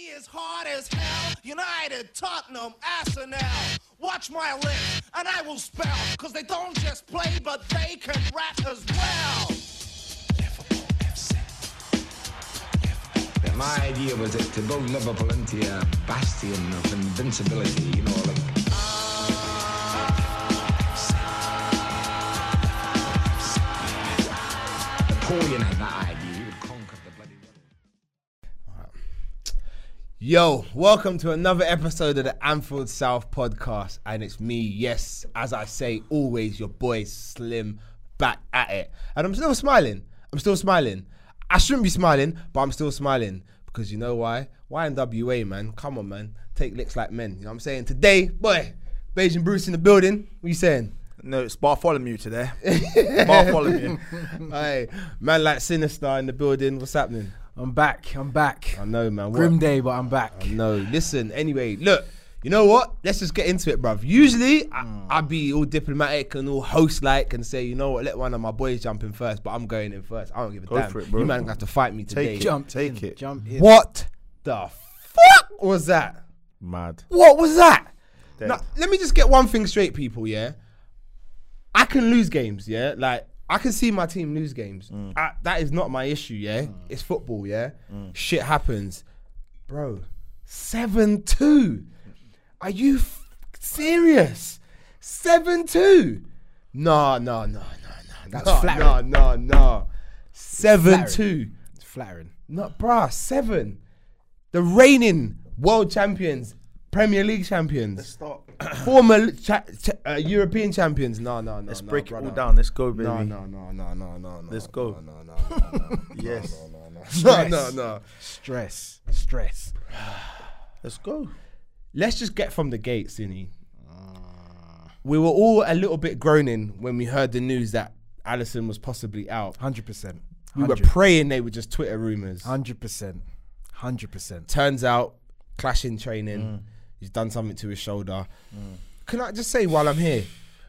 is hard as hell. United, Tottenham, Arsenal. Watch my lips, and I will spell. Cause they don't just play, but they can rap as well. My idea was that to build Liverpool into a bastion of invincibility, you know, like... Napoleon had that idea, he would conquer the bloody world. Yo, welcome to another episode of the Anfield South podcast, and it's me, yes, as I say, always your boy Slim, back at it. And I'm still smiling. I shouldn't be smiling, but I'm still smiling. Because you know why? YNWA, man. Come on, man. Take licks like men. You know what I'm saying? Today, boy, Beijing Bruce in the building. What you saying? No, it's Bartholomew today. Bartholomew. Hey, man like Sinister in the building. What's happening? I'm back. I know, man. Grim day, but I'm back. I know. Listen, anyway, look. You know what? Let's just get into it, bruv. Usually, I'd be all diplomatic and all host-like and say, you know what, let one of my boys jump in first, but I'm going in first. I don't give a damn. For it, bro. You man gonna have to fight me today. Jump in. What the fuck was that? Mad. What was that? Dead. Now, let me just get one thing straight, people, yeah? I can lose games, yeah? Like, I can see my team lose games. That is not my issue, yeah? It's football, yeah? Shit happens. Bro, 7-2. Are you serious? 7-2? No. That's flattering. No. 7-2. It's flattering. No, bruh, 7. The reigning world champions, Premier League champions, Let's start. former European champions. No. Let's break it brother. all down. Let's go, baby. No. Let's go. No. Yes. No. Stress. Let's go. Let's just get from the gate, Cine. We were all a little bit groaning when we heard the news that Alisson was possibly out. 100%. We were praying they were just Twitter rumours. 100%. Turns out, clashing training. He's done something to his shoulder. Can I just say while I'm here,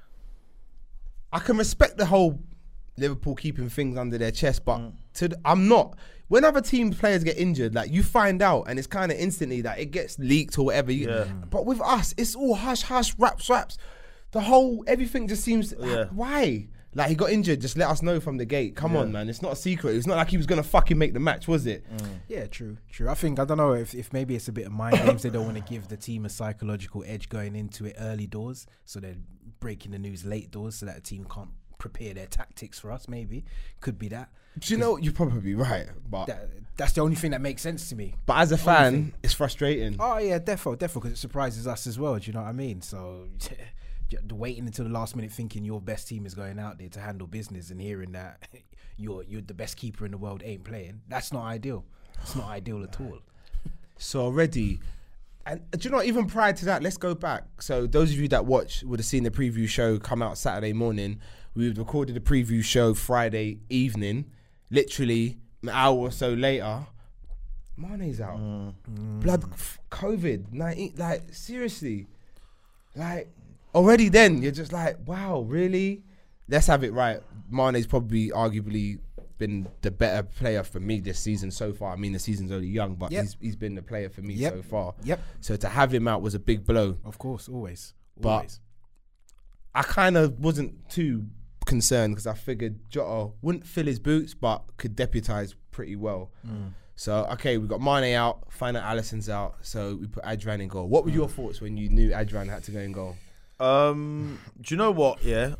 I can respect the whole Liverpool keeping things under their chest, but I'm not. When other team players get injured, like you find out and it's kind of instantly that it gets leaked or whatever. But with us, it's all hush, raps. Everything just seems, why? Like he got injured, just let us know from the gate. Come on, man. It's not a secret. It's not like he was going to fucking make the match, was it? Yeah, true. I don't know if maybe it's a bit of mind games. They don't want to give the team a psychological edge going into it early doors. So they're breaking the news late doors so that the team can't prepare their tactics for us, maybe. Could be that. Do you know, you're probably right, but that's the only thing that makes sense to me. But as a fan, it's frustrating. Oh yeah, defo, because it surprises us as well. Do you know what I mean? So waiting until the last minute, thinking your best team is going out there to handle business, and hearing that you're the best keeper in the world ain't playing. That's not ideal. It's not ideal at all. So already, and do you know, even prior to that, let's go back. So those of you that watch would have seen the preview show come out Saturday morning. We recorded the preview show Friday evening. Literally an hour or so later, Mane's out. Blood, COVID-19, like seriously. Like already then, you're just like, wow, really? Let's have it right. Mane's probably arguably been the better player for me this season so far. I mean, the season's only young, but he's been the player for me so far. So to have him out was a big blow. Of course, always. But I kind of wasn't too concerned because I figured Jota wouldn't fill his boots but could deputise pretty well. So okay, we got Mane out, find out Alisson's out, so we put Adrian in goal. What were your thoughts when you knew Adrian had to go in goal? Do you know what? Yeah,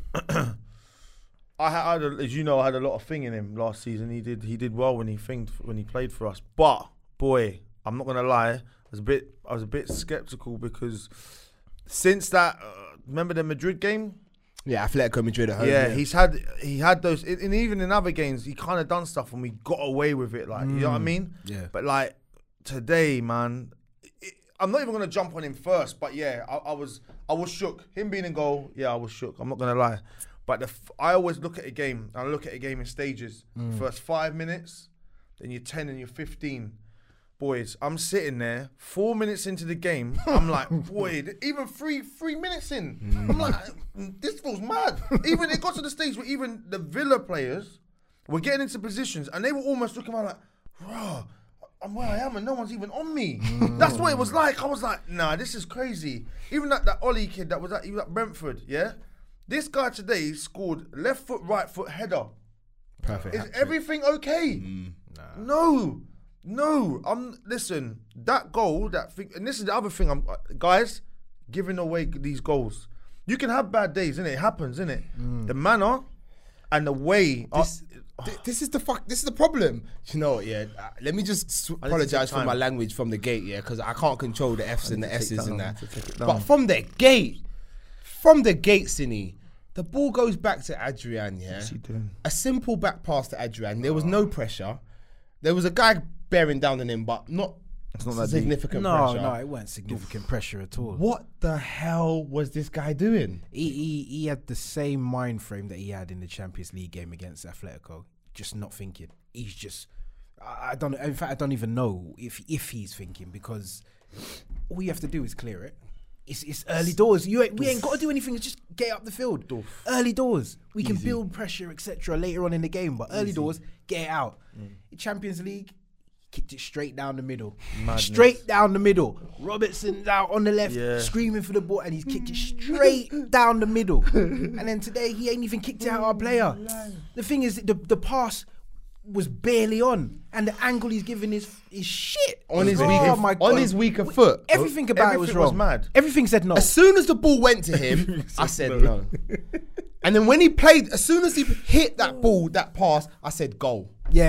I had a lot of thing in him last season. He did well when he played for us. But boy, I'm not gonna lie, I was a bit skeptical because since that, remember the Madrid game? Yeah, Atletico Madrid at home. Yeah, he had those, and even in other games, he kind of done stuff and we got away with it. Like, you know what I mean? Yeah. But like today, man, I'm not even gonna jump on him first. But yeah, I was shook. Him being in goal, I was shook. I'm not gonna lie. But I always look at a game. I look at a game in stages. First 5 minutes, then you're 10 and you're 15. Boys, I'm sitting there 4 minutes into the game. I'm like, boy, even three minutes in, I'm like, this feels mad. Even it got to the stage where even the Villa players were getting into positions and they were almost looking around like, bro, I'm where I am and no one's even on me. That's what it was like. I was like, nah, this is crazy. Even that Ollie kid that was he was at Brentford, yeah? This guy today scored left foot, right foot header. Perfect. Is everything okay? No. Listen, that goal, that thing, and this is the other thing, guys, giving away these goals. You can have bad days, innit? It happens, innit? The manner and the way. This is the problem. You know what, yeah? Let me just apologize for my language from the gate, yeah? Because I can't control the F's and the S's and that. But from the gate, Cine, the ball goes back to Adrian, yeah? What's he doing? A simple back pass to Adrian. There was no pressure. There was a guy bearing down on him, but not that significant No, pressure. no, it weren't significant pressure at all. What the hell was this guy doing? He had the same mind frame that he had in the Champions League game against Atletico. Just not thinking. He's just, I don't. In fact, I don't even know if he's thinking, because all you have to do is clear it. It's early doors. We ain't got to do anything. It's just get up the field. Early doors. We can build pressure, etc. later on in the game, but early doors, get it out. Champions League, kicked it straight down the middle. Straight down the middle. Robertson's out on the left, screaming for the ball, and he's kicked it straight down the middle. And then today, he ain't even kicked it out our player. The thing is, the pass was barely on, and the angle he's giving is shit. On his weaker foot. Everything about it was wrong. Mad. Everything said no. As soon as the ball went to him, I said no. And then when he played, as soon as he hit that ball, that pass, I said goal.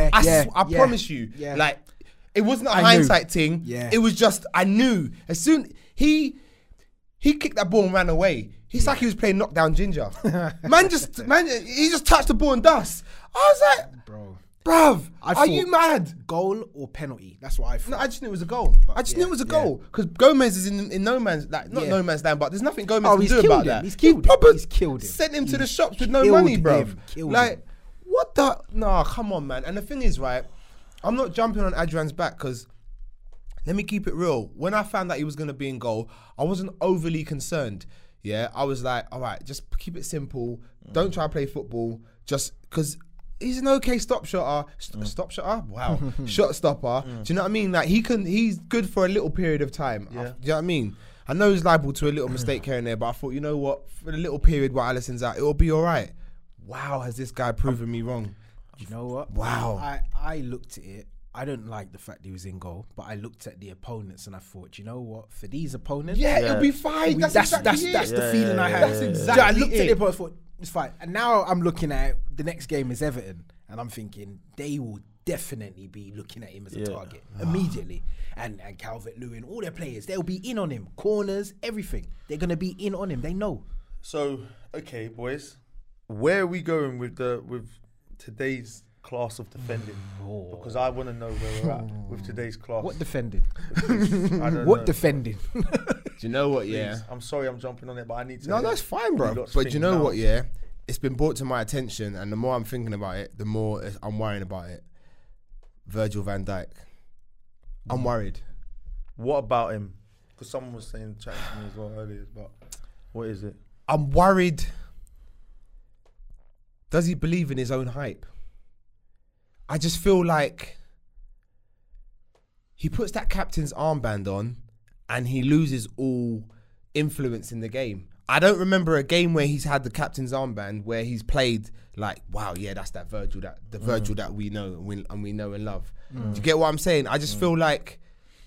I promise you. Yeah. Like, it wasn't a hindsight thing. Yeah. It was just, I knew. As soon he kicked that ball and ran away. He's like he was playing knockdown ginger. Man, he just touched the ball and dust. I was like, bruv, are you mad? Goal or penalty? That's what I thought. No, I just knew it was a goal. I just knew it was a goal because Gomez is in no man's no man's land, but there's nothing Gomez can do about that. He's killed him. He's killed him. Sent him to the shops with no money, bruv. Like, what the? Nah, come on, man. And the thing is, right, I'm not jumping on Adrian's back because, let me keep it real. When I found that he was going to be in goal, I wasn't overly concerned. Yeah, I was like, all right, just keep it simple. Don't try to play football. Just because he's an okay stop shotter. Stop shotter? Wow. Shot stopper. Do you know what I mean? Like, he's good for a little period of time. Do you know what I mean? I know he's liable to a little mistake here and there, but I thought, you know what? For the little period while Alisson's out, it'll be all right. Wow, has this guy proven me wrong? You know what? Wow. I looked at it. I don't like the fact he was in goal, but I looked at the opponents and I thought, you know what? For these opponents, it'll be fine. That's the feeling I had. That's exactly I looked at the opponents, thought it's fine. And now I'm looking at the next game is Everton, and I'm thinking they will definitely be looking at him as a target immediately. And Calvert-Lewin, all their players, they'll be in on him. Corners, everything. They're gonna be in on him. They know. So, okay, boys, where are we going with today's class of defending? Because I want to know where we're at with today's class. What defending? I don't What know. defending? Do you know what, Please, I'm sorry I'm jumping on it, but I need to. No, that's fine, bro. But you know what, it's been brought to my attention, and the more I'm thinking about it, the more I'm worrying about it. Virgil van Dijk. I'm worried. What about him? Because someone was chatting to me as well earlier, but what is it? I'm worried. Does he believe in his own hype? I just feel like he puts that captain's armband on and he loses all influence in the game. I don't remember a game where he's had the captain's armband where he's played like, wow, yeah, that's that Virgil, the Virgil that we know and we know and love. Do you get what I'm saying? I just feel like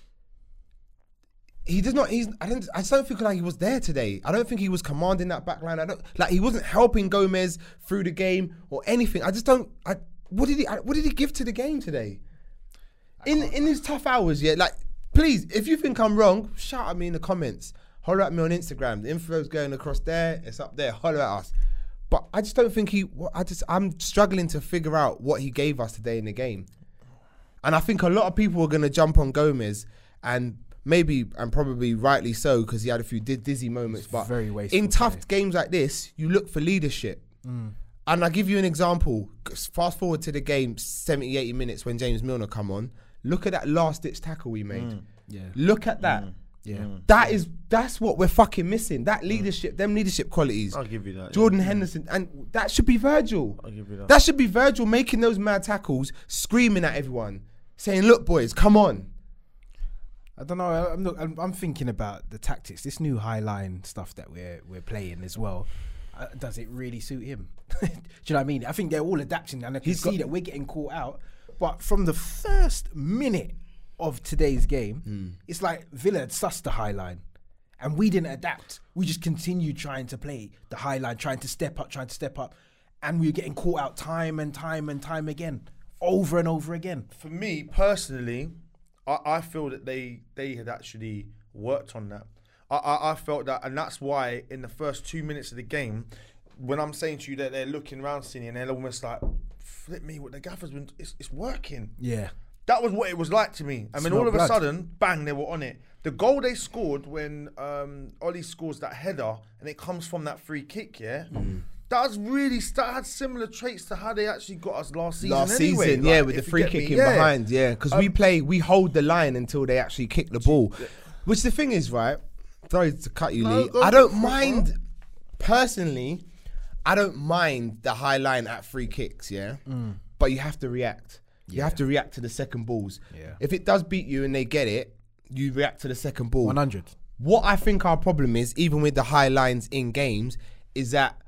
he does not. I just don't feel like he was there today. I don't think he was commanding that back line. He wasn't helping Gomez through the game or anything. I just don't. What did he give to the game today? In his tough hours, yeah. Like, please, if you think I'm wrong, shout at me in the comments. Holler at me on Instagram. The info's going across there. It's up there. Holler at us. But I just don't think I'm struggling to figure out what he gave us today in the game. And I think a lot of people are going to jump on Gomez, and maybe and probably rightly so, because he had a few dizzy moments. But very wasteful in tough games like this, you look for leadership. And I'll give you an example. Fast forward to the game, 70, 80 minutes when James Milner come on. Look at that last-ditch tackle we made. Look at that. That's what we're fucking missing. That leadership, them leadership qualities. I'll give you that. Jordan Henderson, and that should be Virgil. I'll give you that. That should be Virgil making those mad tackles, screaming at everyone. saying, "Look, boys, come on." I don't know. I'm thinking about the tactics. This new high line stuff that we're playing as well. Does it really suit him? Do you know what I mean? I think they're all adapting, and I can see that we're getting caught out. But from the first minute of today's game, it's like Villa had sussed the high line, and we didn't adapt. We just continued trying to play the high line, trying to step up, and we were getting caught out time and time again, over and over again. For me personally, I feel that they had actually worked on that. I felt that, and that's why in the first 2 minutes of the game, when I'm saying to you that they're looking around, Cine, and they're almost like, flip me, what the gaffer's been, it's working. Yeah. That was what it was like to me. I mean, all of a sudden, bang, they were on it. The goal they scored when Ollie scores that header, and it comes from that free kick, that had similar traits to how they actually got us last season. Yeah, with the free kicking behind, because we hold the line until they actually kick the ball. Which the thing is, right? Sorry to cut you, Lee. I don't mind, personally, I don't mind the high line at free kicks, but you have to react. You have to react to the second balls. Yeah. If it does beat you and they get it, you react to the second ball. 100. What I think our problem is, even with the high lines in games, is that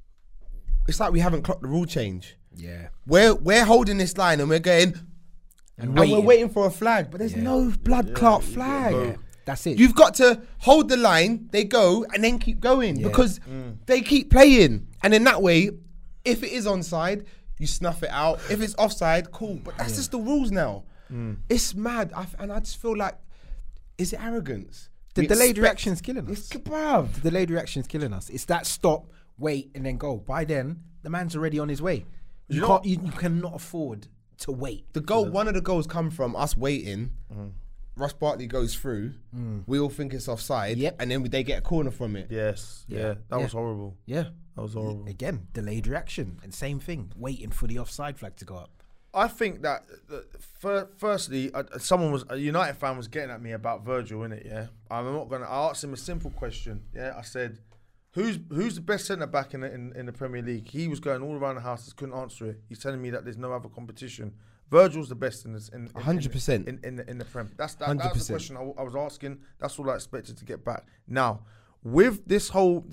it's like we haven't clocked the rule change. Yeah. We're holding this line and we're going and we're waiting for a flag, but there's no blood clot flag. Yeah. That's it. You've got to hold the line, they go, and then keep going because they keep playing. And in that way, if it is onside, you snuff it out. If it's offside, cool. But that's just the rules now. It's mad. And I just feel like, is it arrogance? The delayed reaction's killing us. It's bruv. The delayed reaction's killing us. It's that stop, wait, and then go. By then, the man's already on his way. You cannot afford to wait. One of the goals come from us waiting. Ross Barkley goes through. We all think it's offside. And then they get a corner from it. Yes. Yeah. That was horrible. Yeah. That was horrible. Again, delayed reaction. And same thing, waiting for the offside flag to go up. I think that, firstly, a United fan was getting at me about Virgil, innit, yeah? I asked him a simple question, yeah? I said, who's the best centre-back in the Premier League? He was going all around the house, couldn't answer it. He's telling me that there's no other competition. Virgil's the best in 100% in the Prem. That's the question I was asking. That's all I expected to get back. Now, with this whole,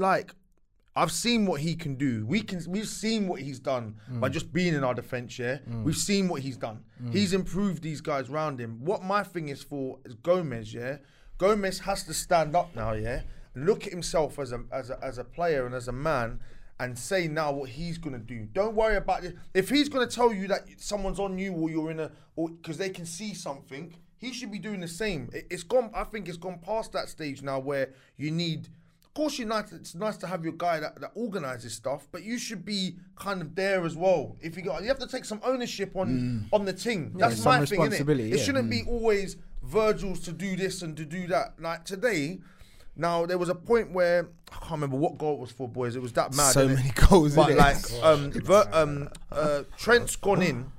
I've seen what he can do. We've seen what he's done by just being in our defence, We've seen what he's done. He's improved these guys around him. What my thing is for is Gomez, Gomez has to stand up now, and look at himself as a player and as a man and say now what he's going to do. Don't worry about it. If he's going to tell you that someone's on you or you're because they can see something, he should be doing the same. It's gone. I think it's gone past that stage now where you need. Of course, it's nice to have your guy that organises stuff, but you should be kind of there as well. If you have to take some ownership on the thing. That's my thing, innit? It shouldn't be always Virgil's to do this and to do that. Like today, now there was a point where I can't remember what goal it was for, boys. It was that mad. So many goals, but Trent's gone in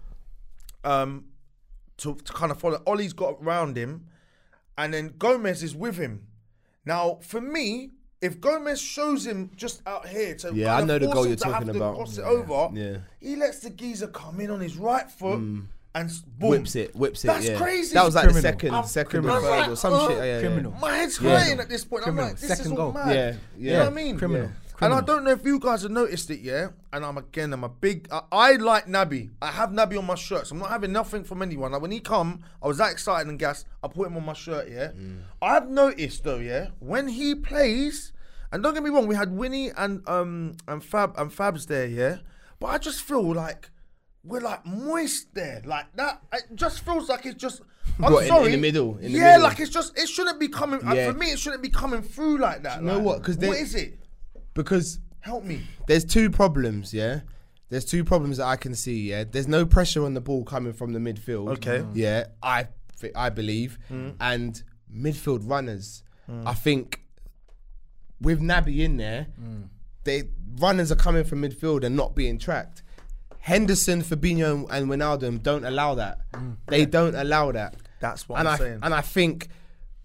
to kind of follow. Ollie's got around him, and then Gomez is with him. Now, for me, if Gomez shows him just out here to I know the goal you're talking about. Cross it over, he lets the geezer come in on his right foot and boom. Whips it. That's crazy. That was like the second or third like, or some shit. Criminal. My head's hurting at this point. Criminal. I'm like, this Second is all goal. mad. Yeah. You know what I mean? Criminal. And I don't know if you guys have noticed it, and I'm a big. I like Naby. I have Naby on my shirt, so I'm not having nothing from anyone. Like when he come, I was that excited and gassed. I put him on my shirt. I've noticed though, when he plays, and don't get me wrong, we had Winnie and Fabs there, but I just feel like we're like moist there, like that. It just feels like it's just. I'm sorry. In the middle. Like it's just. It shouldn't be coming. For me, it shouldn't be coming through like that. You know what? What is it? Because help me. There's two problems. There's two problems that I can see. There's no pressure on the ball coming from the midfield. Okay. I believe, and midfield runners. I think with Naby in there, runners are coming from midfield and not being tracked. Henderson, Fabinho and Wijnaldum don't allow that. They don't allow that. That's what I'm saying. And I think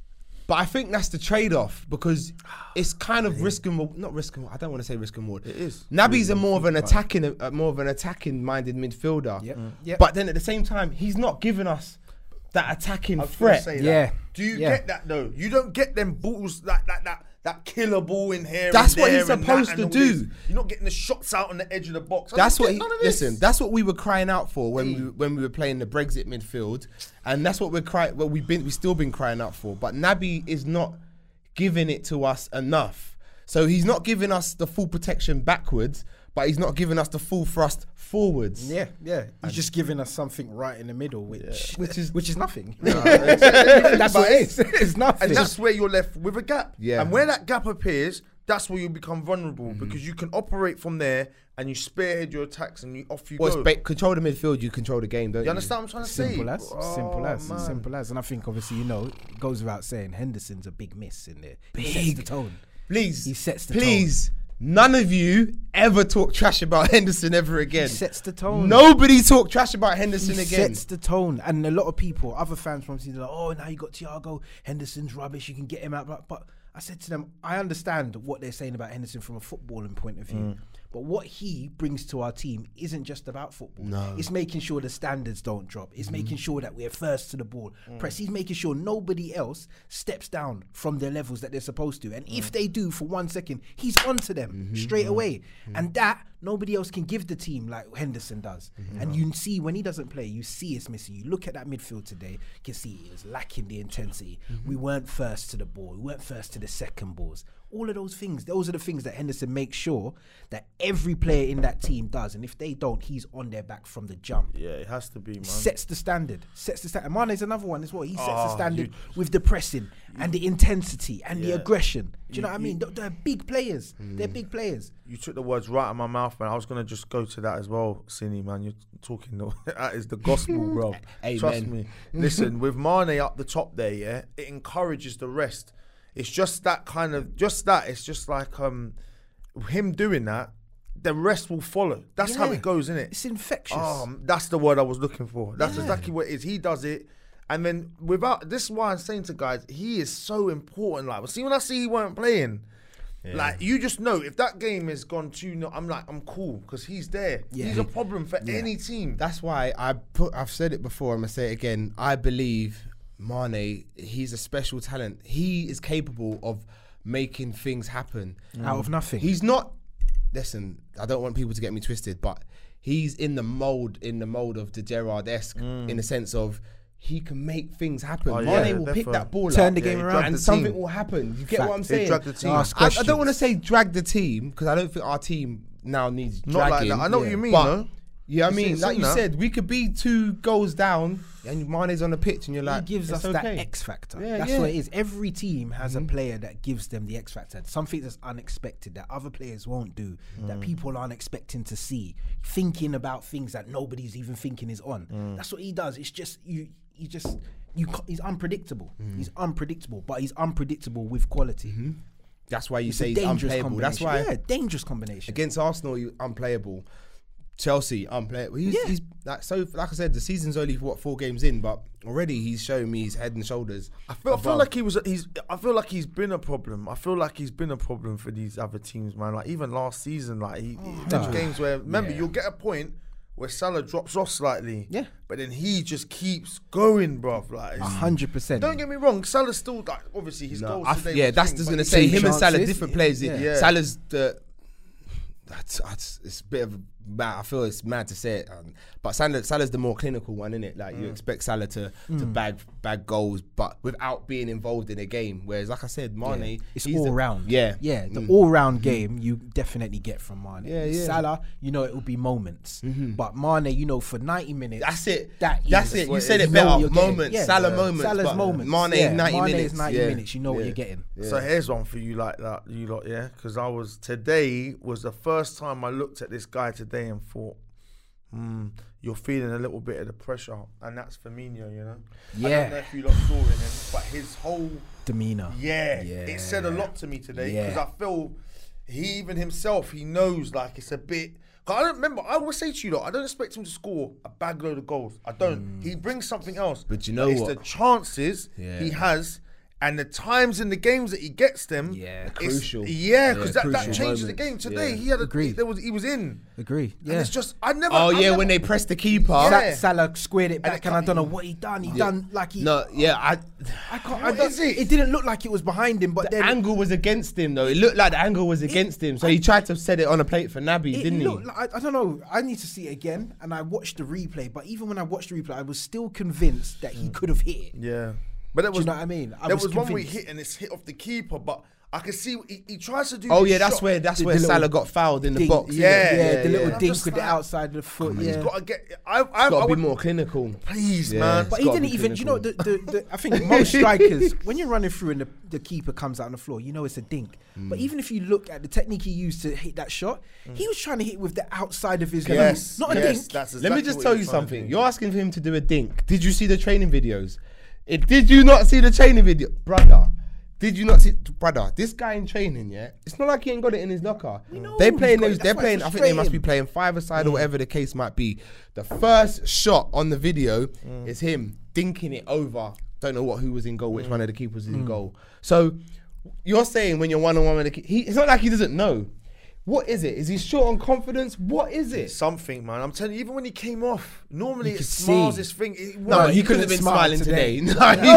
But I think that's the trade-off because it's kind of risk and not risk and I don't want to say risk and reward. It is. Naby's a more of an attacking minded midfielder. Yep. But then at the same time, he's not giving us that attacking I was gonna threat. say that. Yeah. Do you Yeah. get that though? You don't get them balls that killer ball in here. That's and what he's there and supposed that to and do. all this. You're not getting the shots out on the edge of the box. I That's don't what get he, none of this. listen. That's what we were crying out for when we were playing the Brexit midfield, and that's what we're crying. Well, we still been crying out for. But Naby is not giving it to us enough. So he's not giving us the full protection backwards, but he's not giving us the full thrust forwards. Yeah. He's just giving us something right in the middle, which is nothing. That's what it is. It's nothing. And that's where you're left with a gap. Yeah. And where that gap appears, that's where you become vulnerable Mm-hmm. because you can operate from there and you spearhead your attacks and off you Well, go. control the midfield, you control the game, don't you? You understand what I'm trying to say? Simple as. And I think obviously, it goes without saying, Henderson's a big miss in there. He sets Big. the tone. Please, He sets the please, none of you ever talk trash about Henderson ever again. He sets the tone. Nobody talk trash about Henderson He again. sets the tone, and a lot of people, other fans from City, like, oh, now you got Thiago, Henderson's rubbish, you can get him out. But I said to them, I understand what they're saying about Henderson from a footballing point of view. But what he brings to our team isn't just about football. No. It's making sure the standards don't drop. It's making sure that we're first to the ball. Press. He's making sure nobody else steps down from their levels that they're supposed to. And if they do for 1 second, he's onto them straight away. And that nobody else can give the team like Henderson does. And you see when he doesn't play, you see it's missing. You look at that midfield today, you can see it was lacking the intensity. We weren't first to the ball. We weren't first to the second balls. All of those things, those are the things that Henderson makes sure that every player in that team does. And if they don't, he's on their back from the jump. Yeah, it has to be, man. Sets the standard. Mane's another one as well. He sets the standard with the pressing and the intensity and the aggression. Do you know what I mean? They're big players. They're big players. You took the words right out of my mouth, man. I was gonna just go to that as well, Cine, man. You're talking, that is the gospel, bro. Amen. Trust me. Listen, with Mane up the top there, yeah, it encourages the rest. It's just that kind of, it's just like him doing that, the rest will follow. That's how Yeah. it goes, isn't it? It's infectious. That's the word I was looking for. That's exactly what it is. He does it. And then this is why I'm saying to guys, he is so important. Like, see, when I see he weren't playing, like, you just know if that game has gone 2-0, I'm cool because he's there. Yeah. He's a problem for any team. That's why I've said it before, I'm going to say it again. I believe Mane, he's a special talent. He is capable of making things happen. Out of nothing. He's not, listen, I don't want people to get me twisted, but he's in the mold of the Gerrard-esque in the sense of he can make things happen. Oh, Mane yeah, will pick definitely. that ball Turn up the game he around. dragged and the something team. will happen. You get Fact. what I'm He saying? dragged the team. Ask I don't want to questions. say drag the team because I don't think our team now needs Not like dragging. that. I know what you mean, But, though. yeah, I You mean, seen like you that? said, we could be 2 goals down and Mane's on the pitch and you're like, He gives it's us that okay. X factor. Yeah, That's yeah. what it is. Every team has a player that gives them the X factor. Something that's unexpected that other players won't do, that people aren't expecting to see. Thinking about things that nobody's even thinking is on. That's what he does. It's just he's unpredictable. He's unpredictable, but he's unpredictable with quality. That's why you It's say a he's dangerous unplayable. combination. That's why Yeah, dangerous combination. against Arsenal, he unplayable. Chelsea, unplayable. He's like, so like I said, the season's only 4 games in, but already he's showing me he's head and shoulders. I feel above. like I feel like he's been a problem. I feel like he's been a problem for these other teams, man. Like even last season, like there's games where remember you'll get a point where Salah drops off slightly, Yeah. but then he just keeps going, bruv. Like 100%. don't get me wrong, Salah's still like obviously his goals today. yeah, was that's thing, just but gonna he- say Two him and Salah chances. different players. Yeah. Salah's the. It's a bit of mad. I feel it's mad to say it, but Salah's the more clinical one, isn't it? Like you expect Salah to bag goals, but without being involved in a game. Whereas, like I said, Mane, It's he's all the- round. Yeah, Yeah, the all round game you definitely get from Mane. Yeah, yeah. Salah, it will be moments. But Mane, for 90 minutes. That's it. That's That's it. You said it know better. what you're getting. Moments. Yeah. Salah moments. Salah's but moments. Mane, Yeah, 90 Mane minutes. is 90 yeah. minutes. You know what Yeah. you're getting. So here's one for you like that, you lot, yeah? Because today was the first time I looked at this guy today and thought, you're feeling a little bit of the pressure, and that's Firmino, you know? I Yeah. don't know if you lot saw him, but his whole, Demeanor. it said a lot to me today, because Yeah. I feel he even himself, he knows like it's a bit, 'cause I don't remember, I always say to you lot, I don't expect him to score a bag load of goals. I don't. He brings something else. But you know it's what? the chances Yeah. he has. And the times in the games that he gets them, Yeah, it's- crucial. Yeah, because that crucial changes the moments. game. Today Yeah. he had Agreed. he was in. Agree. And Yeah. it's just I never. Oh I yeah, never- when they pressed the keeper. Yeah. Salah squared it back, it and I can't- don't know what he done. He done like he. No, yeah, I can't. I What don't, is it? It didn't look like it was behind him, but the then angle was against him though. It looked like the angle was against him, so he tried to set it on a plate for Naby, it didn't he? looked like, I don't know. I need to see it again, and I watched the replay. But even when I watched the replay, I was still convinced that he could have hit it. Yeah, but there Do was you know what I mean? I there was was one where he convinced. hit and it's hit off the keeper, but I can see he tries to do. Oh this yeah, that's shot. where The Salah little got fouled in the Dink, box. Yeah, the little yeah. dink Just with the like- outside of the foot. He's Yeah. got to get. It's got to be would- more clinical. Please, Yeah. man. But It's he gotta didn't be even, you know, clinical. I think most strikers, when you're running through and the keeper comes out on the floor, you know it's a dink. Mm. But even if you look at the technique he used to hit that shot, he was trying to hit with the outside of his Yes, not a yes, dink. that's Let exactly me just what tell he you was trying to something. do. You're asking for him to do a dink. Did you see the training videos? Did you not see the training video, brother? Did you not see, brother? This guy in training, yeah. It's not like he ain't got it in his locker. know They he's playing got it. those. That's They're why playing. it's I think they must be frustrating. playing five-a-side or whatever the case might be. The first shot on the video is him dinking it over. Don't know who was in goal. Which one of the keepers was in goal? So you're saying when you're one-on-one with the keeper, it's not like he doesn't know. What is it? Is he short on confidence? What is it? Something, man. I'm telling you, even when he came off, normally You it could smiles see. his thing. No, No, he he couldn't have couldn't been smile smiling today. today.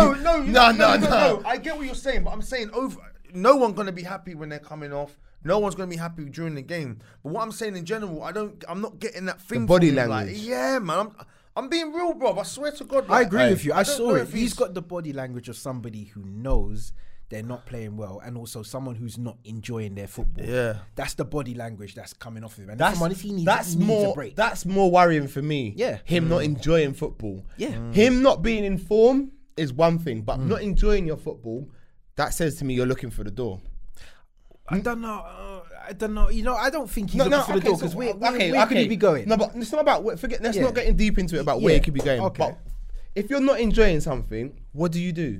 No. I get what you're saying, but I'm saying no one's gonna be happy when they're coming off. No one's gonna be happy during the game. But what I'm saying in general, I'm not getting that thing. body from him, like, language. yeah, man. I'm being real, bro. I swear to God. I like, agree with you. I don't saw know it. if He's got the body language of somebody who knows they're not playing well, and also someone who's not enjoying their football. Yeah. That's the body language that's coming off of him. And That's if I'm honest, he needs a more. break. That's more worrying for me. Yeah. him not enjoying football. Yeah. him not being in form is one thing, but not enjoying your football, that says to me you're looking for the door. I don't know. You know, I don't think he's looking for the door because where could he be going? No, but it's not about. Forget. Let's Yeah. not get in deep into it about where Yeah. he could be going. Okay. But if you're not enjoying something, what do you do?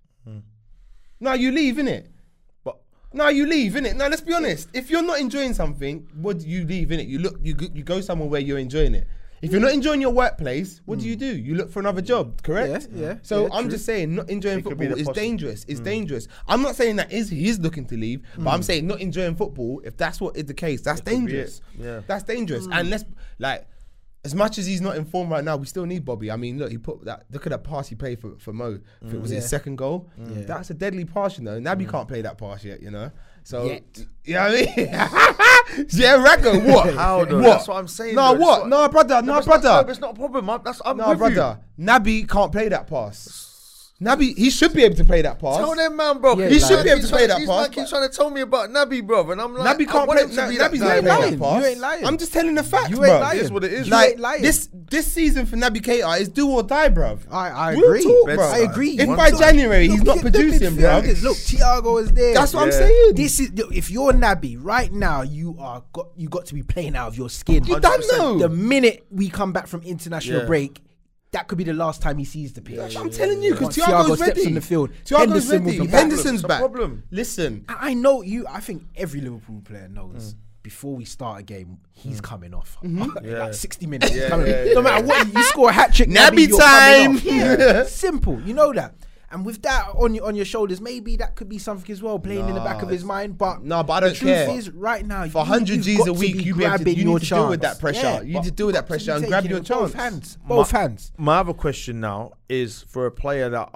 No, you leave, innit? But No, you leave, innit? No, let's be honest. If you're not enjoying something, what do you leave, innit? You go somewhere where you're enjoying it. If you're not enjoying your workplace, what do? You look for another job, correct? Yeah, So yeah, I'm true. just saying, not enjoying It could be football the is possi- dangerous. It's dangerous. I'm not saying that he is looking to leave, but I'm saying not enjoying football. If that's what is the case, that's could be dangerous. it. Yeah. That's dangerous. And let's like. As much as he's not in form right now, we still need Bobby. I mean, look, he put that. Look at that pass he played for Mo. If it was his second goal, that's a deadly pass, you know. Naby can't play that pass yet, you know. So, Yet. you know what I mean? Yeah, Raggo, what? How though? What? That's what I'm saying. No, though. what? It's No, brother. No, but it's not- brother. but it's not a problem. I'm No, with brother. Naby can't play that pass. Naby, he should be able to play that pass. Tell them, man, bro. Yeah, He should like- be able to play that He's pass, like, he's but- trying to tell me about Naby, bro, and I'm like, Naby I can't want play. him to be that Naby's guy. not ain't playing lying. that pass. You ain't lying. I'm just telling the facts, You bro. ain't lying. It is what it is. You Like ain't lying. this season for Naby Keita is do or die, bruv. I Real agree. talk, bro. I agree. If Look, by January he's not look at the producing, bro. midfielders. Look, Thiago is there. That's what I'm Yeah. saying. This is if you're Naby right now, you got to be playing out of your skin. You don't know. The minute we come back from international Yeah. break, that could be the last time he sees the pitch. I'm telling you, because Once Thiago's steps ready. on the field, Thiago's Henderson will ready. be back. Henderson's It's a back. problem. Listen, I know you. I think every Liverpool player knows before we start a game, he's coming off. Like 60 minutes. he's coming off. No matter what, you score a hat trick. Naby you're time. coming off. Yeah. Simple. You know that. And with that on your shoulders, maybe that could be something as well playing in the back of his mind. But No, but I the don't truth care. is, right now, for 100 you've G's got a to week, be you grabbing need your to deal with chance. that pressure. Yeah, You need to deal with that got to be pressure and taking grab it your with both chance. hands. Both hands. My other question now is for a player that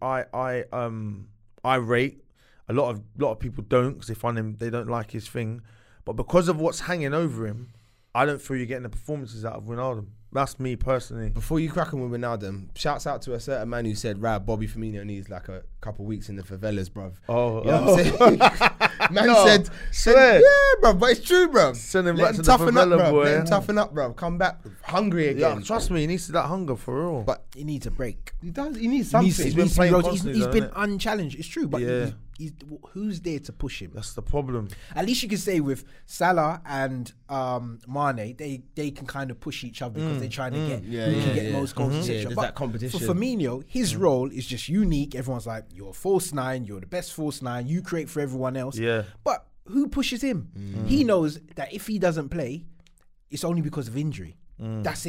I rate. A lot of people don't because they find him, they don't like his thing, but because of what's hanging over him, I don't feel you're getting the performances out of Wijnaldum. That's me personally. Before you crack on with Wijnaldum, shouts out to a certain man who said, "Rab, Bobby Firmino needs like a couple weeks in the favelas, bruv." Oh, You know what I'm saying? Man No, said, swear. yeah, bruv, but it's true, bruv. Send him Let back him to the toughen up, favela, bruv. boy. Let him toughen up, bruv. Come back hungry Yeah, again. trust me, he needs that hunger for real. But He needs a break. he does. He needs He something. needs to- He's he been needs to be playing rotated. constantly, He's been though, unchallenged. It's true, but Yeah. who's there to push him? That's the problem. At least you can say with Salah and Mane, they can kind of push each other because they're trying to get Yeah, who can yeah, get yeah. most goals, Yeah, etc. there's But that competition. For Firmino, his role is just unique. Everyone's like, you're a false nine, you're the best false nine, you create for everyone else. Yeah. But who pushes him? He knows that if he doesn't play, it's only because of injury. That's it.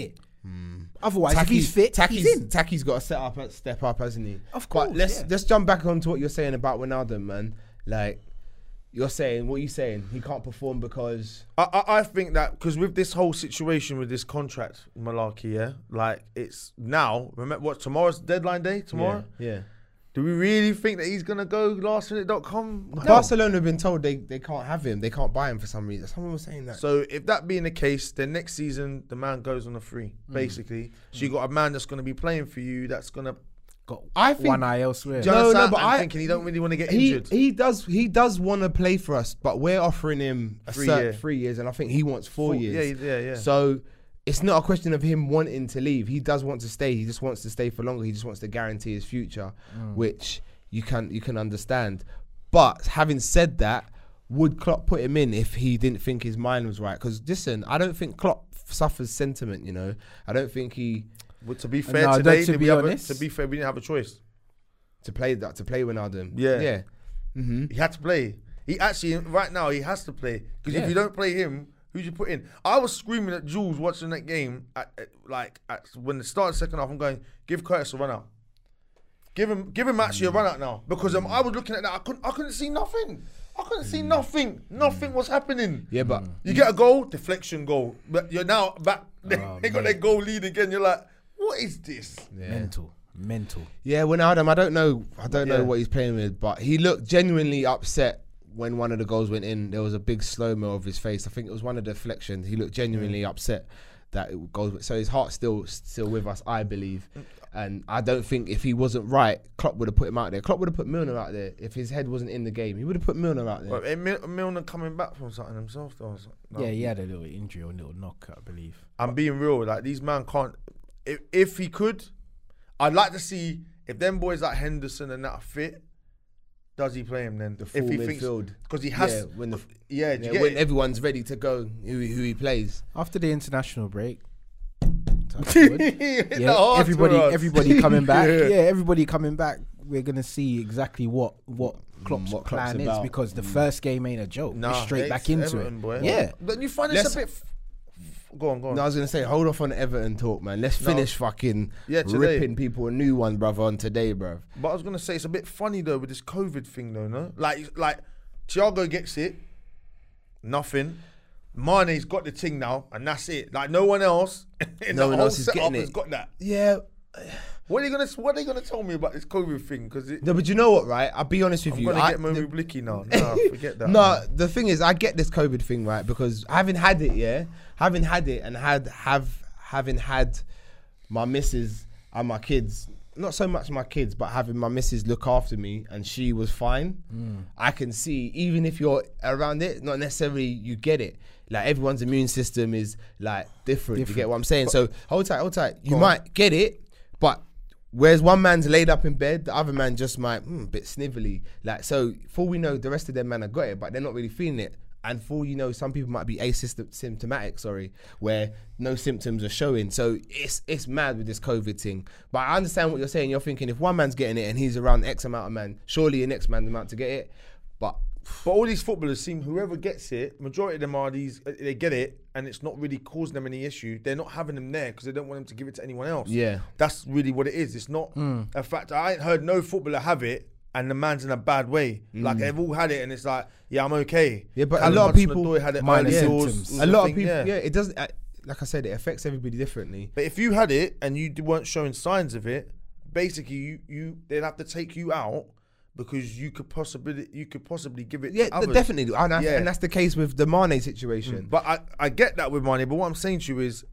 Otherwise, if he's fit, he's in. Taki's got to step up, hasn't he? Of course, But let's yeah. jump back onto what you're saying about Wijnaldum, man. Like, what are you saying? He can't perform because... I think that because with this whole situation with this contract malarkey, yeah, like it's now. Remember what tomorrow's deadline day? Tomorrow. Yeah. Do we really think that he's gonna go lastminute.com? No. Barcelona have been told they can't have him. They can't buy him for some reason. Someone was saying that. So if that being the case, then next season the man goes on a free, basically. So you got a man that's gonna be playing for you. That's gonna. Got one eye elsewhere. Do you understand? but I'm thinking he don't really want to get injured. He does want to play for us, but we're offering him a 3 years, and I think he wants 4 years. Yeah. So it's not a question of him wanting to leave. He does want to stay. He just wants to stay for longer. He just wants to guarantee his future, which you can understand. But having said that, would Klopp put him in if he didn't think his mind was right? Because listen, I don't think Klopp suffers sentiment. You know, I don't think he. But to be fair, No, today, to be honest, to be fair, we didn't have a choice. To play Wijnaldum. Yeah. Mm-hmm. He had to play. He actually, right now, he has to play. Because Yeah. if you don't play him, who'd you put in? I was screaming at Jules watching that game. When it started second half, I'm going, give Curtis a run out. Give him actually a run out now. Because I was looking at that, I couldn't see nothing. I couldn't see nothing. Nothing was happening. Yeah, but You get a goal, deflection goal. But you're now back. They got man. their goal lead again. You're like, what is this? Mental. yeah, Wijnaldum, I don't know Yeah. what he's playing with, but he looked genuinely upset when one of the goals went in. There was a big slow-mo of his face. I think it was one of the deflections. He looked genuinely upset that it goes. So his heart's still with us, I believe. And I don't think if he wasn't right, Klopp would have put him out there. Klopp would have put Milner out there. If his head wasn't in the game, he would have put Milner out there. But Milner coming back from something himself, though. I was like, no. Yeah, he had a little injury or a little knock, I believe. I'm being real. Like, these man can't. If he could, I'd like to see if them boys like Henderson and that are fit. Does he play him then? The full if he midfield. because he has. Yeah, when do you get when it? everyone's ready to go, who he plays. After the international break, Hit the heart to us. everybody coming back. Everybody coming back. We're gonna see exactly what Klopp's what Klopp's plan is, about. because the first game ain't a joke. Nah, We're straight it's back into Everton, it. boy. Yeah. Don't you find this a bit? Go on. No, I was gonna say, hold off on the Everton talk, man. Let's finish fucking today. ripping people a new one, brother, on today, bruv. But I was gonna say it's a bit funny though with this COVID thing though, no? Like Thiago gets it, nothing. Mane's got the thing now, and that's it. Like no one else in No the one whole else is setup getting has it. got that. Yeah. What are they gonna tell me about this COVID thing? Because No, but you know what, right? I'll be honest with I'm you. gonna get Momi Blicky now. Nah, forget that. No, the thing is, I get this COVID thing, right? Because having had it, and having had my missus and my kids, not so much my kids, but having my missus look after me, and she was fine. I can see, even if you're around it, not necessarily you get it. Like everyone's immune system is like different. You get what I'm saying? So hold tight. You might get it, but whereas one man's laid up in bed, the other man just might a bit snivelly. Like, so for all we know, the rest of them man have got it, but they're not really feeling it. And for all you know, some people might be asymptomatic, where no symptoms are showing. So it's mad with this COVID thing. But I understand what you're saying. You're thinking if one man's getting it and he's around X amount of man, surely the next man's about to get it. But all these footballers seem, whoever gets it, majority of them are these, they get it and it's not really causing them any issue. They're not having them there because they don't want them to give it to anyone else. Yeah. That's really what it is. It's not a fact. I ain't heard no footballer have it and the man's in a bad way. Like they've all had it and it's like, yeah, I'm okay. Yeah, but Callum a lot of people Hudson-Odoi had it minor early symptoms. doors. a lot of Thing, people, yeah. it doesn't. Like I said, it affects everybody differently. But if you had it and you weren't showing signs of it, basically they'd have to take you out because you could possibly give it Yeah, to others. definitely, and that's the case with the Mane situation. But I get that with Mane. But what I'm saying to you is,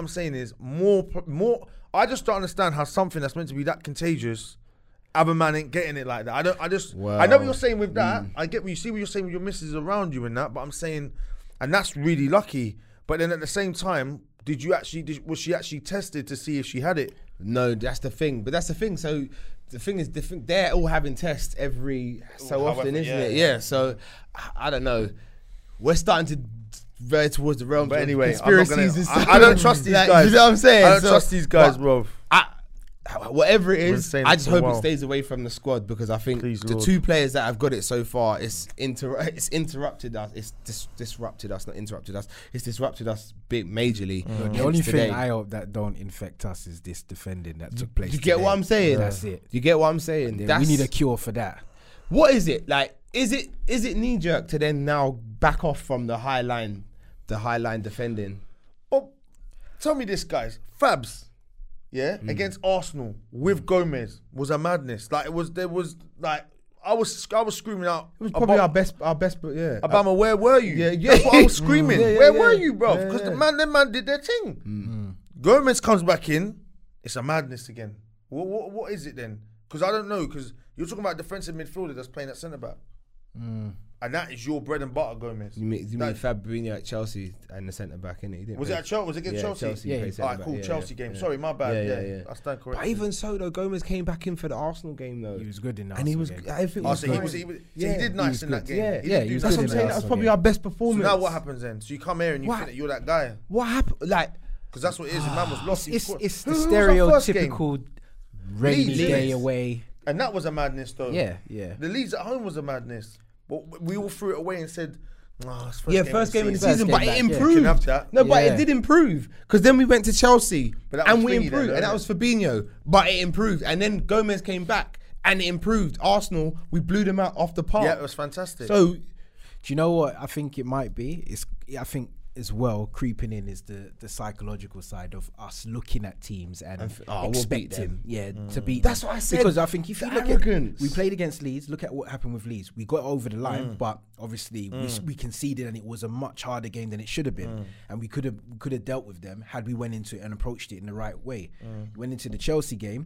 more. I just don't understand how something that's meant to be that contagious, other man ain't getting it like that. I know what you're saying with that. I get what you're saying with your missus around you and that. But I'm saying, and that's really lucky. But then at the same time, was she actually tested to see if she had it? No, that's the thing. But that's the thing. So the thing is, they're all having tests every so often, isn't it? Yeah. So I don't know. We're starting to veer towards the realm. But of anyway, conspiracies. I don't trust these guys. You know what I'm saying? I don't trust these guys, bro. whatever it We've been is, saying I it just for a hope it while. stays away from the squad because I think Please, the Lord. 2 players that have got it so far, it's interrupted us. It's disrupted us, not interrupted us. It's disrupted us big majorly. The Hence only today. thing I hope that don't infect us is this defending that took place. You get today. what I'm saying? That's it. You get what I'm saying? Yeah, we need a cure for that. What is it like? Is it knee jerk to then now back off from the high line defending? Oh, tell me this, guys. Fabs, yeah, against Arsenal with Gomez was a madness. Like there was like I was screaming out. It was probably our best, but yeah. Obama, where were you? Yeah. That's what I was screaming. Where were you, bro? Yeah, Because yeah. them man did their thing. Gomez comes back in. It's a madness again. What is it then? Because I don't know. Because you're talking about defensive midfielder that's playing at centre back, and that is your bread and butter, Gomez. You mean Fabinho at Chelsea and the centre back, innit? Was it at Chelsea? Was it against Chelsea? Yeah, he yeah. played All right, centre cool. back. Chelsea game. Yeah. Sorry, my bad. Yeah. I stand corrected. But even so, though, Gomez came back in for the Arsenal game, though. He was good in that. And he was, game. everything Oh, was so good. he did nice in that game. Yeah, He yeah, did he do was That's nice what I'm good in saying. that That's Arsenal probably game. our best So performance. now what happens then? So you come here and you What? think that you're that guy. What happened? Like, Because that's what it is. The man was lost. He It's scored. the Who was our first game? stereotypical rainy Leeds, day Leeds. away. And that was a madness, though. Yeah. The Leeds at home was a madness. But we all threw it away and said, it's first game of the season. season, First but game it back, yeah. improved. You can have that. No, but Yeah. it did improve because then we went to Chelsea But that and was we Thingy improved, then, and that though, was Fabinho, but it improved, and then Gomez came back and it improved. Arsenal, we blew them out off the park. Yeah, it was fantastic. So Do you know what I think it might be? I think as well creeping in is the psychological side of us looking at teams and we'll beat expecting, to beat. That's them. what I said. Because I think if you The look arrogance. at, we played against Leeds. Look at what happened with Leeds. We got over the line, but obviously we conceded, and it was a much harder game than it should have been. And we could have dealt with them had we went into it and approached it in the right way. Went into the Chelsea game.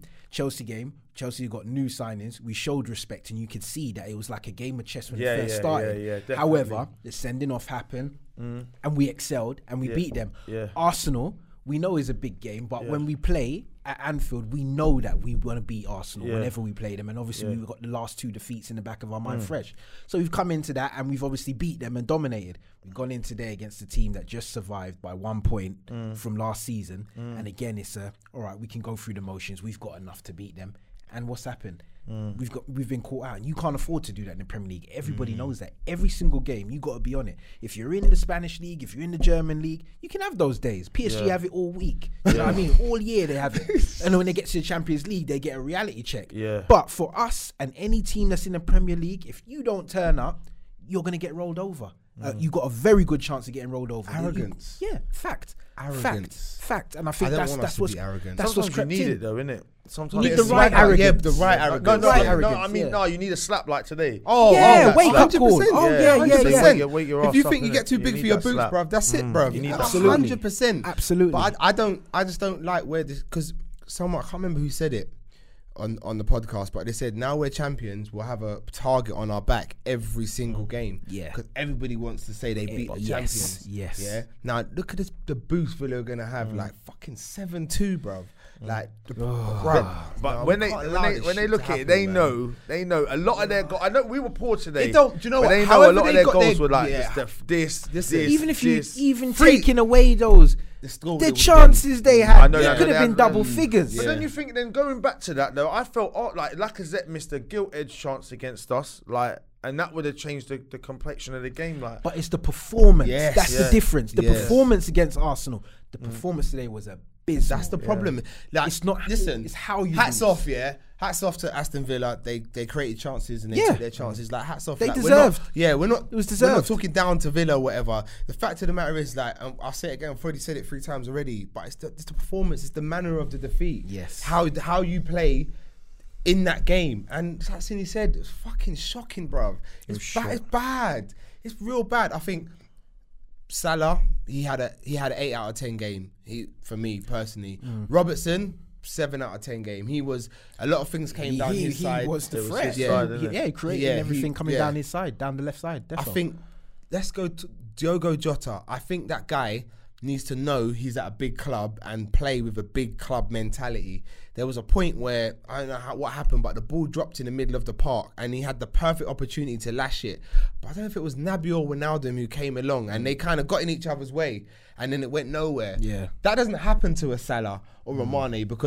Chelsea got new signings. We showed respect, and you could see that it was like a game of chess when it first started. definitely. However, the sending off happened, and we excelled, and we beat them. Yeah. Arsenal, we know is a big game, but when we play at Anfield, we know that we want to beat Arsenal whenever we play them, and obviously we've got the last 2 defeats in the back of our mind fresh. So we've come into that, and we've obviously beat them and dominated. We've gone in today against a team that just survived by 1 point from last season, and again, it's all right, we can go through the motions. We've got enough to beat them. And what's happened? We've been caught out, and you can't afford to do that in the Premier League. Everybody knows that. Every single game, you got to be on it. If you're in the Spanish league, if you're in the German league, you can have those days. PSG have it all week. You know what I mean? All year they have it. And then when they get to the Champions League, they get a reality check. Yeah. But for us and any team that's in the Premier League, if you don't turn up, you're gonna get rolled over. You got a very good chance of getting rolled over. Arrogance. Fact. Arrogance. Fact. And I think I don't that's want us to what's be arrogant. that's what's Sometimes you crept need in. it, though, innit? Sometimes You need it's the right like- arrogance. the right arrogance. No, Right I arrogance, mean, yeah. no, you need a slap like today. Yeah, wake up 100%. call. Oh, yeah. 100%. Wake your If ass you up, think you innit? get too You big need for your that boots, slap. bruv, that's it, bruv. You need that Absolutely. 100%. Absolutely. But I just don't like where this, because someone, I can't remember who said it on the podcast, but they said now we're champions, we'll have a target on our back every single game. Yeah. Because everybody wants to say they beat the yes, champions. yes. Yeah. Now look at this, the boost Villa are gonna have, like fucking 7-2, bruv. Like, But when they look at it, they know a lot of their goals. I know we were poor today. They don't. Do you know but what? they know However a lot they of their got goals their- were like yeah. this. Even if you this. taking away those, score the would have chances they I had, know it that, could they have been had- double figures. But then you think, then going back to that though, I felt like Lacazette missed a gilt-edged chance against us, like, and that would have changed the complexion of the game, like. But it's the performance. Yes. That's Yeah. the difference. The Yes. performance against Arsenal. The performance today was abysmal. That's the problem. Like, It's not- Listen, it's how you Hats lose. off, yeah. Hats off to Aston Villa. They created chances and they Yeah. took their chances. Like, hats off. They like, deserved. We're not. It was We're not deserved. talking down to Villa or whatever. The fact of the matter is, like, I'll say it again. I've already said it 3 times already. But it's the performance. It's the manner of the defeat. Yes. How you play in that game. And Sassini said it's fucking shocking, bruv. It's bad. It's real bad. I think Salah, he had an 8 out of 10 game. For me personally, Robertson, 7 out of 10 game. He was, a lot of things came down his side. He was the It was threat. his Yeah, side, isn't it? he created Yeah, everything coming yeah. down his side, down the left side. I defo. think, let's go to Diogo Jota. I think that guy needs to know he's at a big club and play with a big club mentality. There was a point where, I don't know what happened, but the ball dropped in the middle of the park and he had the perfect opportunity to lash it. But I don't know if it was Naby or Wijnaldum who came along and they kind of got in each other's way and then it went nowhere. Yeah. That doesn't happen to a Salah or a Mane because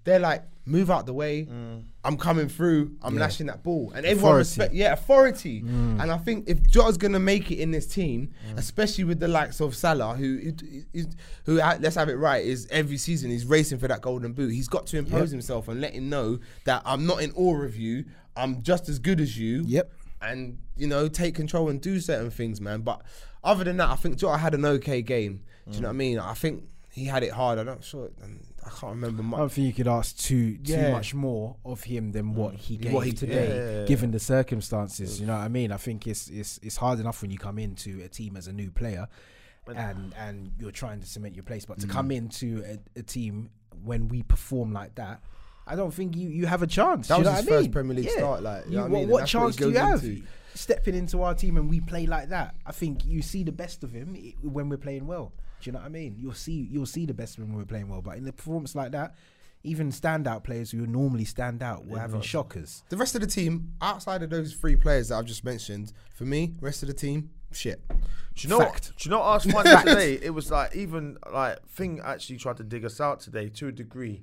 they're like, move out the way. I'm coming through. I'm lashing that ball, and everyone respect. Yeah, authority. And I think if Jota's gonna make it in this team, especially with the likes of Salah, who let's have it right, is every season he's racing for that golden boot. He's got to impose himself and let him know that I'm not in awe of you. I'm just as good as you. Yep. And you know, take control and do certain things, man. But other than that, I think Jota had an okay game. Do you know what I mean? I think he had it hard. I'm not sure. I can't remember much. I don't think you could ask too much more of him than what he gave today, Yeah. given the circumstances. You know what I mean? I think it's hard enough when you come into a team as a new player, and you're trying to cement your place. But to come into a team when we perform like that, I don't think you have a chance. That you was know his what I mean? first Premier League start. Like, you know what I mean? And What that's chance he do you goes have? into. Stepping into our team and we play like that, I think you see the best of him when we're playing well. Do you know what I mean? You'll see the best of him when we're playing well. But in a performance like that, even standout players who normally stand out, we're having shockers. The rest of the team, outside of those 3 players that I've just mentioned, for me, rest of the team, shit. Do you know Fact. what? Do you know what I was finding today? It was like even like Thing actually tried to dig us out today to a degree.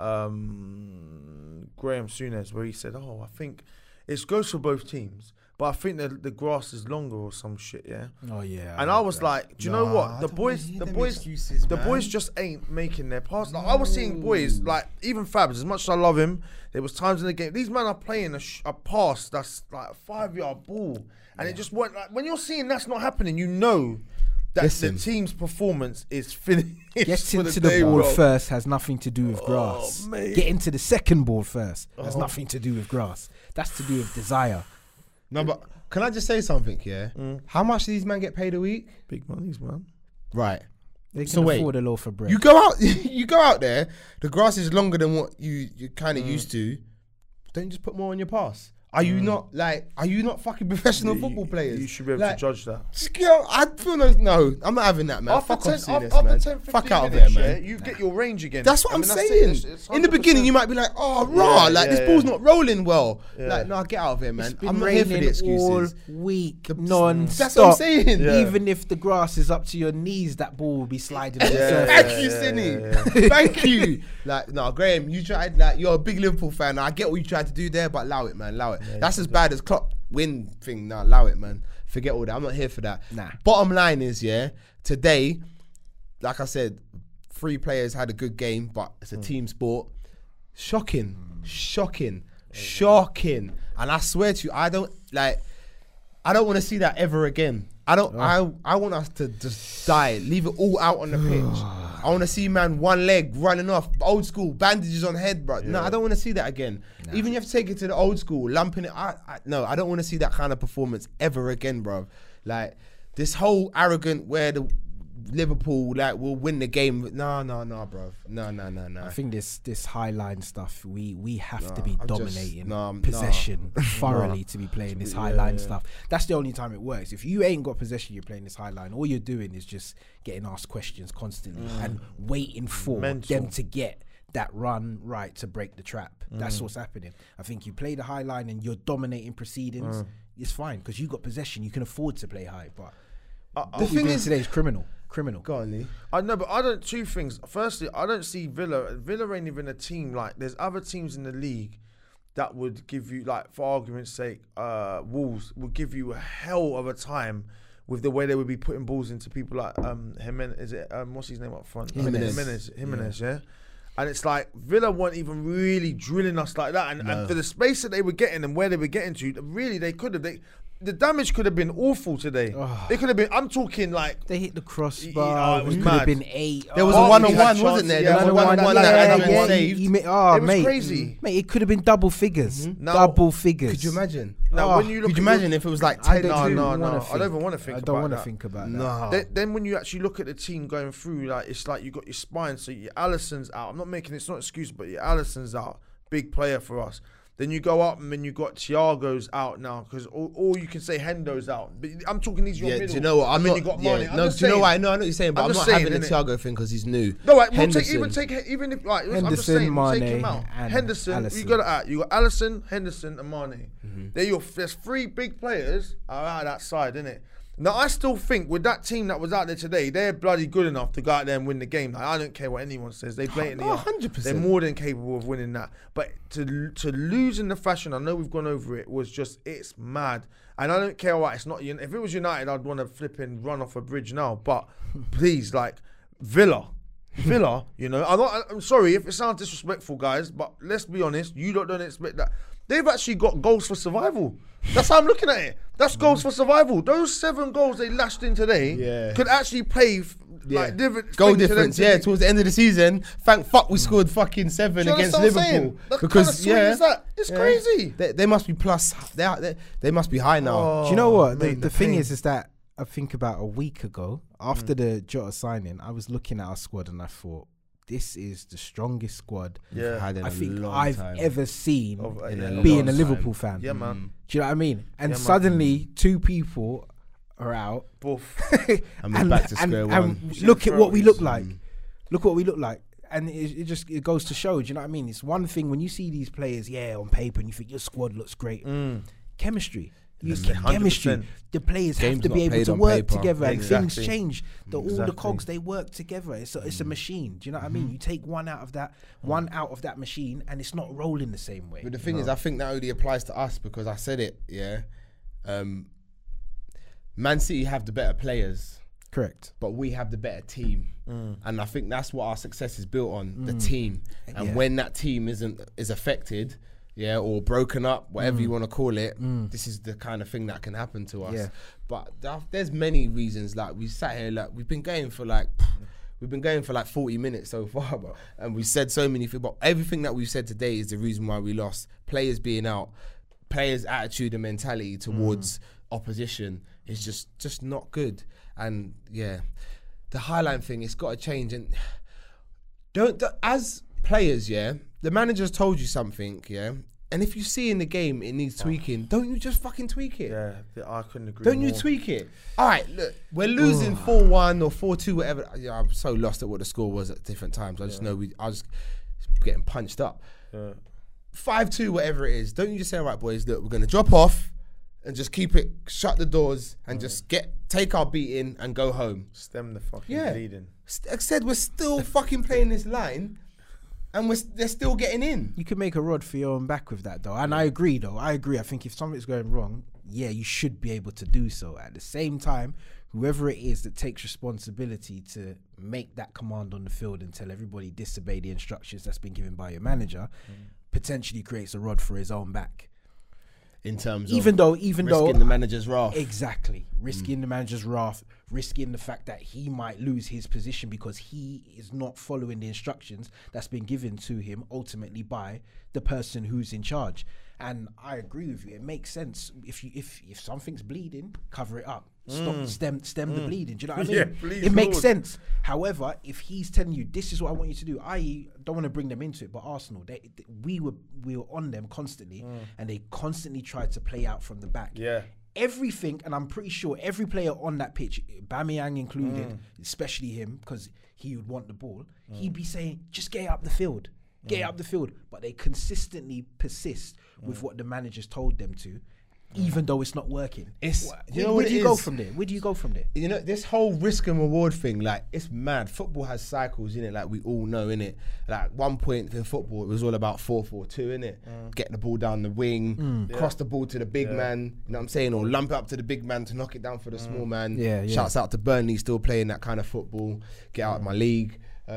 Graham Souness, where he said, "Oh, I think it goes for both teams, but I think the grass is longer or some shit." Yeah. Oh yeah. And I was like, do you know Nah, what? I The don't wanna boys, hear the them boys, excuses, the man. boys just ain't making their pass. Like, I was seeing boys like even Fabs. As much as I love him, there was times in the game these men are playing a pass that's like a 5-yard ball, and it just went like when you're seeing that's not happening, you know that Listen. the team's performance is finished. Getting for to the day, ball bro. first has nothing to do with grass. mate. Getting to the second ball first has nothing to do with grass. That's to do with desire. No, but can I just say something here? How much do these men get paid a week? Big monies, man. Right. They can So wait, afford a loaf of bread. You go out, you go out there. The grass is longer than what you kind of used to. Don't you just put more on your pass? Are you not like? Are you not fucking professional football players? You should be able Like, to judge that. I feel no. I'm not having that, man. Fuck off, seeing this, after man. 10, 15 Fuck out of minutes, there, yeah, man. you get your range again. That's what I I'm mean, that's saying. it. It's In the beginning, 100%. you might be like, "Oh, raw, like this ball's not rolling well." Yeah. Like, no, get out of here, man. It's been I'm not here for the raining excuses. all week, The- non-stop. That's what I'm saying. Yeah. Even if the grass is up to your knees, that ball will be sliding on the Yeah. surface. Thank you, Cinny. Thank you. Like, no, Graham, you tried. Like, you're a big Liverpool fan. I get what you tried to do there, but allow it, man. Allow it. That's as bad as Klopp win thing. Nah, allow it, man. Forget all that. I'm not here for that. Nah. Bottom line is, yeah, today, like I said, 3 players had a good game, but it's a team sport. Shocking. And I swear to you, I don't want to see that ever again. I want us to just die, leave it all out on the pitch. I want to see man one leg running off, old school, bandages on head, bro. No, I don't want to see that again. Even you have to take it to the old school, lumping it. No, I don't want to see that kind of performance ever again, bro. Like this whole arrogant where the Liverpool like will win the game. No, bro. No. I think this high line stuff, we have to be I'm just- dominating possession thoroughly to be playing this high line stuff. That's the only time it works. If you ain't got possession, you're playing this high line. All you're doing is just getting asked questions constantly and waiting for them to get that run right to break the trap. That's what's happening. I think you play the high line and you're dominating proceedings. It's fine because you got possession. You can afford to play high, but The what we're thing doing is, today is criminal. go on, Lee. I know, but I don't. 2 things. Firstly, I don't see Villa. Villa ain't even a team. Like, there's other teams in the league that would give you, like, for argument's sake, Wolves would give you a hell of a time with the way they would be putting balls into people like Jimenez. Is it what's his name up front? Jimenez. Yeah. And it's like Villa weren't even really drilling us like that, and for the space that they were getting and where they were getting to, really they could have. The damage could have been awful today. It could have been. I'm talking like they hit the crossbar. it was It could have mad. been 8. There was Oh, a one on he had one, wasn't there? chances, There was a one on one that had been saved. it was mate, crazy. Mate, it could have been double figures. Now- Double figures. Could you imagine? Now, when you look Could you at imagine if it was like I 10? don't No, even no, wanna no. I think. don't even want to think I about don't want to that. think about No. that. Then when you actually look at the team going through, like it's like you got your spine. So your Alisson's out. I'm not making it's not an excuse, but your Alisson's out. Big player for us. Then you go up and then you got Thiago's out now because all you can say Hendo's out. But I'm talking these your Yeah, middle. do you know what? I'm and then not. you got Yeah, Mane. I'm no, just do you know saying. what? I know what you're saying, but I'm I'm just not saying, having the innit? Thiago thing because he's new. No, right, we'll Henderson. take even if like I'm just Henderson, saying, we'll take Mane, him out. and Henderson, Alisson. you got that. You got Alisson, Henderson, and Mane. There's 3 big players are out of that side, innit? Now, I still think with that team that was out there today, they're bloody good enough to go out there and win the game. Like, I don't care what anyone says. They blatantly are. 100%. They're more than capable of winning that. But to lose in the fashion, I know we've gone over it, was just, it's mad. And I don't care what, it's not, if it was United, I'd want to flip and run off a bridge now. But please, like, Villa, you know, I'm sorry if it sounds disrespectful, guys, but let's be honest, you don't expect that. They've actually got goals for survival. That's how I'm looking at it. That's goals for survival. Those 7 goals they lashed in today could actually pay like goal difference. Yeah, towards the end of the season, thank fuck we scored fucking 7 against Liverpool. Because is that? It's crazy. They must be plus. They must be high now. Do you know what? The thing is that I think about a week ago, after the Jota signing, I was looking at our squad and I thought, this is the strongest squad I think I've ever seen being a Liverpool fan. Yeah, man. Do you know what I mean? And suddenly 2 people are out. And we're back to square one. And look at what we look like. Look what we look like. And it goes to show, do you know what I mean? It's one thing when you see these players, on paper, and you think your squad looks great. Chemistry. Chemistry. The players have to be able to work together, and things change. All the cogs, they work together. It's a machine. Do you know what I mean? You take one out of that machine, and it's not rolling the same way. But the thing is, I think that only applies to us because I said it. Man City have the better players. Correct. But we have the better team. And I think that's what our success is built on, the team. And when that team is affected, or broken up, whatever you want to call it, this is the kind of thing that can happen to us. But there's many reasons. Like, we sat here, like, we've been going for like 40 minutes so far, and we said so many things. But everything that we've said today is the reason why we lost. Players being out, players' attitude and mentality towards opposition is just not good. And the highline thing, it's got to change. And as players, the manager's told you something, and if you see in the game it needs tweaking, don't you just fucking tweak it? I couldn't agree Don't more. you tweak it? All right, look, we're losing 4-1 or 4-2, whatever. I'm so lost at what the score was at different times. I just know I was getting punched up. 5-2, whatever it is. Don't you just say, all right, boys, look, we're going to drop off and just keep it, shut the doors and just take our beating and go home. Stem the fucking bleeding. I said we're still fucking playing this line. And they're still getting in. You can make a rod for your own back with that, though. And I agree, though. I think if something's going wrong, you should be able to do so. At the same time, whoever it is that takes responsibility to make that command on the field and tell everybody disobey the instructions that's been given by your manager, potentially creates a rod for his own back. In terms of even though risking the manager's wrath. Exactly. Risking the manager's wrath, risking the fact that he might lose his position because he is not following the instructions that's been given to him ultimately by the person who's in charge. And I agree with you. It makes sense. If something's bleeding, cover it up. Stop, stem the bleeding. Do you know what I mean? Please, it makes Lord. sense. However, if he's telling you this is what I want you to do, I don't want to bring them into it, but Arsenal, we were on them constantly, and they constantly tried to play out from the back. Everything, and I'm pretty sure every player on that pitch, Aubameyang included, especially him, because he would want the ball, he'd be saying, just get it up the field. Get it up the field. But they consistently persist with what the manager's told them to, even though it's not working. Where do you go from there? Where do you go from there? You know, this whole risk and reward thing, like, it's mad. Football has cycles, innit? Like, we all know, innit? Like, one point in football, it was all about 4-4-2, innit? Get the ball down the wing, cross the ball to the big man, you know what I'm saying? Or lump it up to the big man to knock it down for the small man. Shouts out to Burnley, still playing that kind of football. Get out of my league.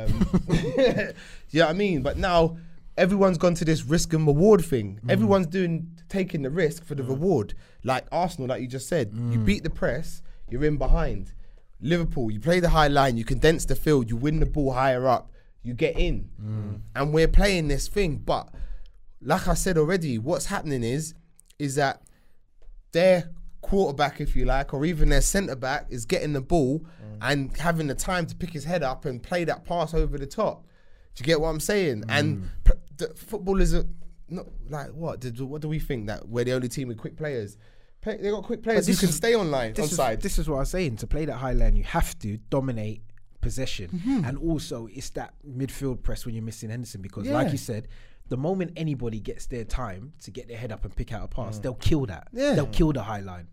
You know what I mean? But now everyone's gone to this risk and reward thing. Everyone's taking the risk for the reward. Like Arsenal, like you just said, you beat the press, you're in behind. Liverpool, you play the high line, you condense the field, you win the ball higher up, you get in. And we're playing this thing. But like I said already, what's happening is that their quarterback, if you like, or even their centre back is getting the ball and having the time to pick his head up and play that pass over the top. Do you get what I'm saying? And the footballers are not like what do we think that we're the only team with quick players? They got quick players who can stay onside. This is what I'm saying. To play that high line, you have to dominate possession, and also it's that midfield press when you're missing Henderson because, like you said, the moment anybody gets their time to get their head up and pick out a pass, they'll kill that. Yeah. They'll kill the high line.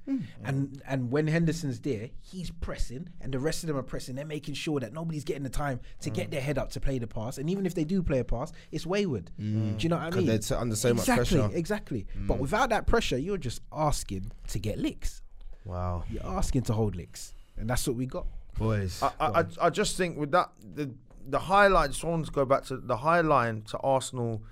And when Henderson's there, he's pressing, and the rest of them are pressing. They're making sure that nobody's getting the time to get their head up to play the pass. And even if they do play a pass, it's wayward. Do you know what I mean? Because they're under so much pressure. Exactly. But without that pressure, you're just asking to get licks. Wow. You're asking to hold licks, and that's what we got. Boys. I just think with that the highlight. Just want to go back to the high line to Arsenal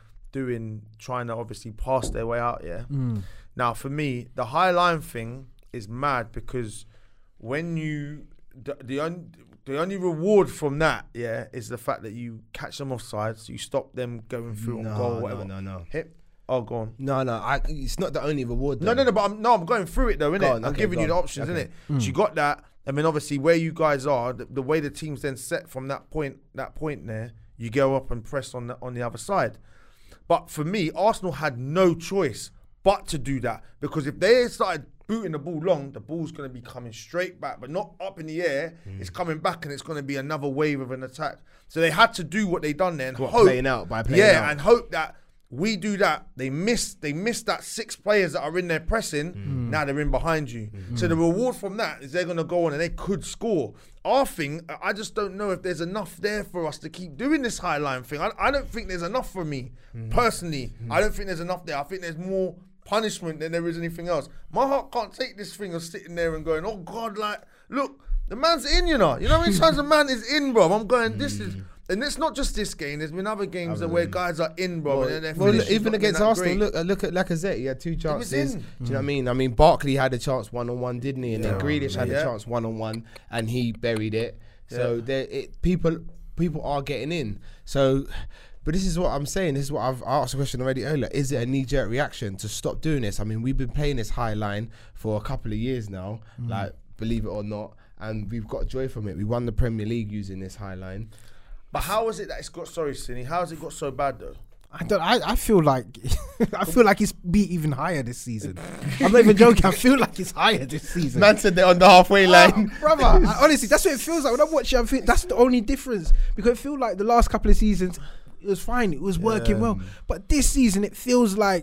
trying to obviously pass their way out. Yeah. Now for me, the high line thing is mad because when you the only reward from that is the fact that you catch them offside, so you stop them going through on goal or whatever. No. Hit. Oh, go on. No. It's not the only reward. Though. No. But I'm going through it though, innit? I'm giving you the options, innit? So you got that. I mean, obviously, where you guys are, the way the team's then set from that point there, you go up and press on the other side. But for me, Arsenal had no choice but to do that because if they started booting the ball long, the ball's going to be coming straight back, but not up in the air. It's coming back, and it's going to be another wave of an attack. So they had to do what they done there and hope, playing out. and hope that we do that. They miss that 6 players that are in there pressing. Now they're in behind you. So the reward from that is they're going to go on and they could score. Our thing, I just don't know if there's enough there for us to keep doing this high line thing. I don't think there's enough for me personally. I don't think there's enough there. I think there's more punishment than there is anything else. My heart can't take this thing of sitting there and going, oh God, like, look, the man's in, you know how many times the man is in, bro. I'm going, this is. And it's not just this game. There's been other games where guys are in, bro. Even against Arsenal, look at Lacazette. He had 2 chances. Do you know what I mean? I mean, Barkley had a chance 1-on-1, didn't he? And then Grealish had a chance 1-on-1, and he buried it. So people are getting in. So, but this is what I'm saying. This is what I've asked a question already earlier. Is it a knee-jerk reaction to stop doing this? I mean, we've been playing this high line for a couple of years now. Like, believe it or not, and we've got joy from it. We won the Premier League using this high line. But how is it that it's got? Sorry, Cinny. How has it got so bad though? I feel like it's beat even higher this season. I'm not even joking. I feel like it's higher this season. Man said they're on the halfway line, brother. Honestly, that's what it feels like when I'm watching. I think that's the only difference because it feels like the last couple of seasons it was fine. It was working well, but this season it feels like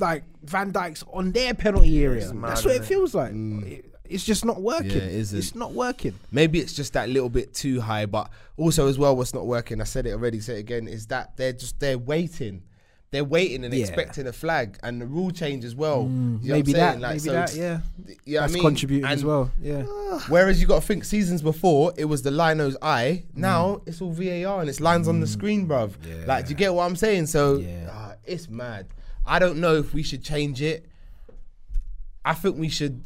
Van Dijk's on their penalty area. That's what it feels like. It's just not working. Yeah, it's not working. Maybe it's just that little bit too high, but also as well, what's not working, I said it already, say it again, is that they're waiting. They're waiting and expecting a flag and the rule change as well. Maybe that, yeah. That's contributing as well, yeah. Whereas you got to think seasons before, it was the lino's eye. Now it's all VAR and it's lines on the screen, bruv. Yeah. Like, do you get what I'm saying? So it's mad. I don't know if we should change it. I think we should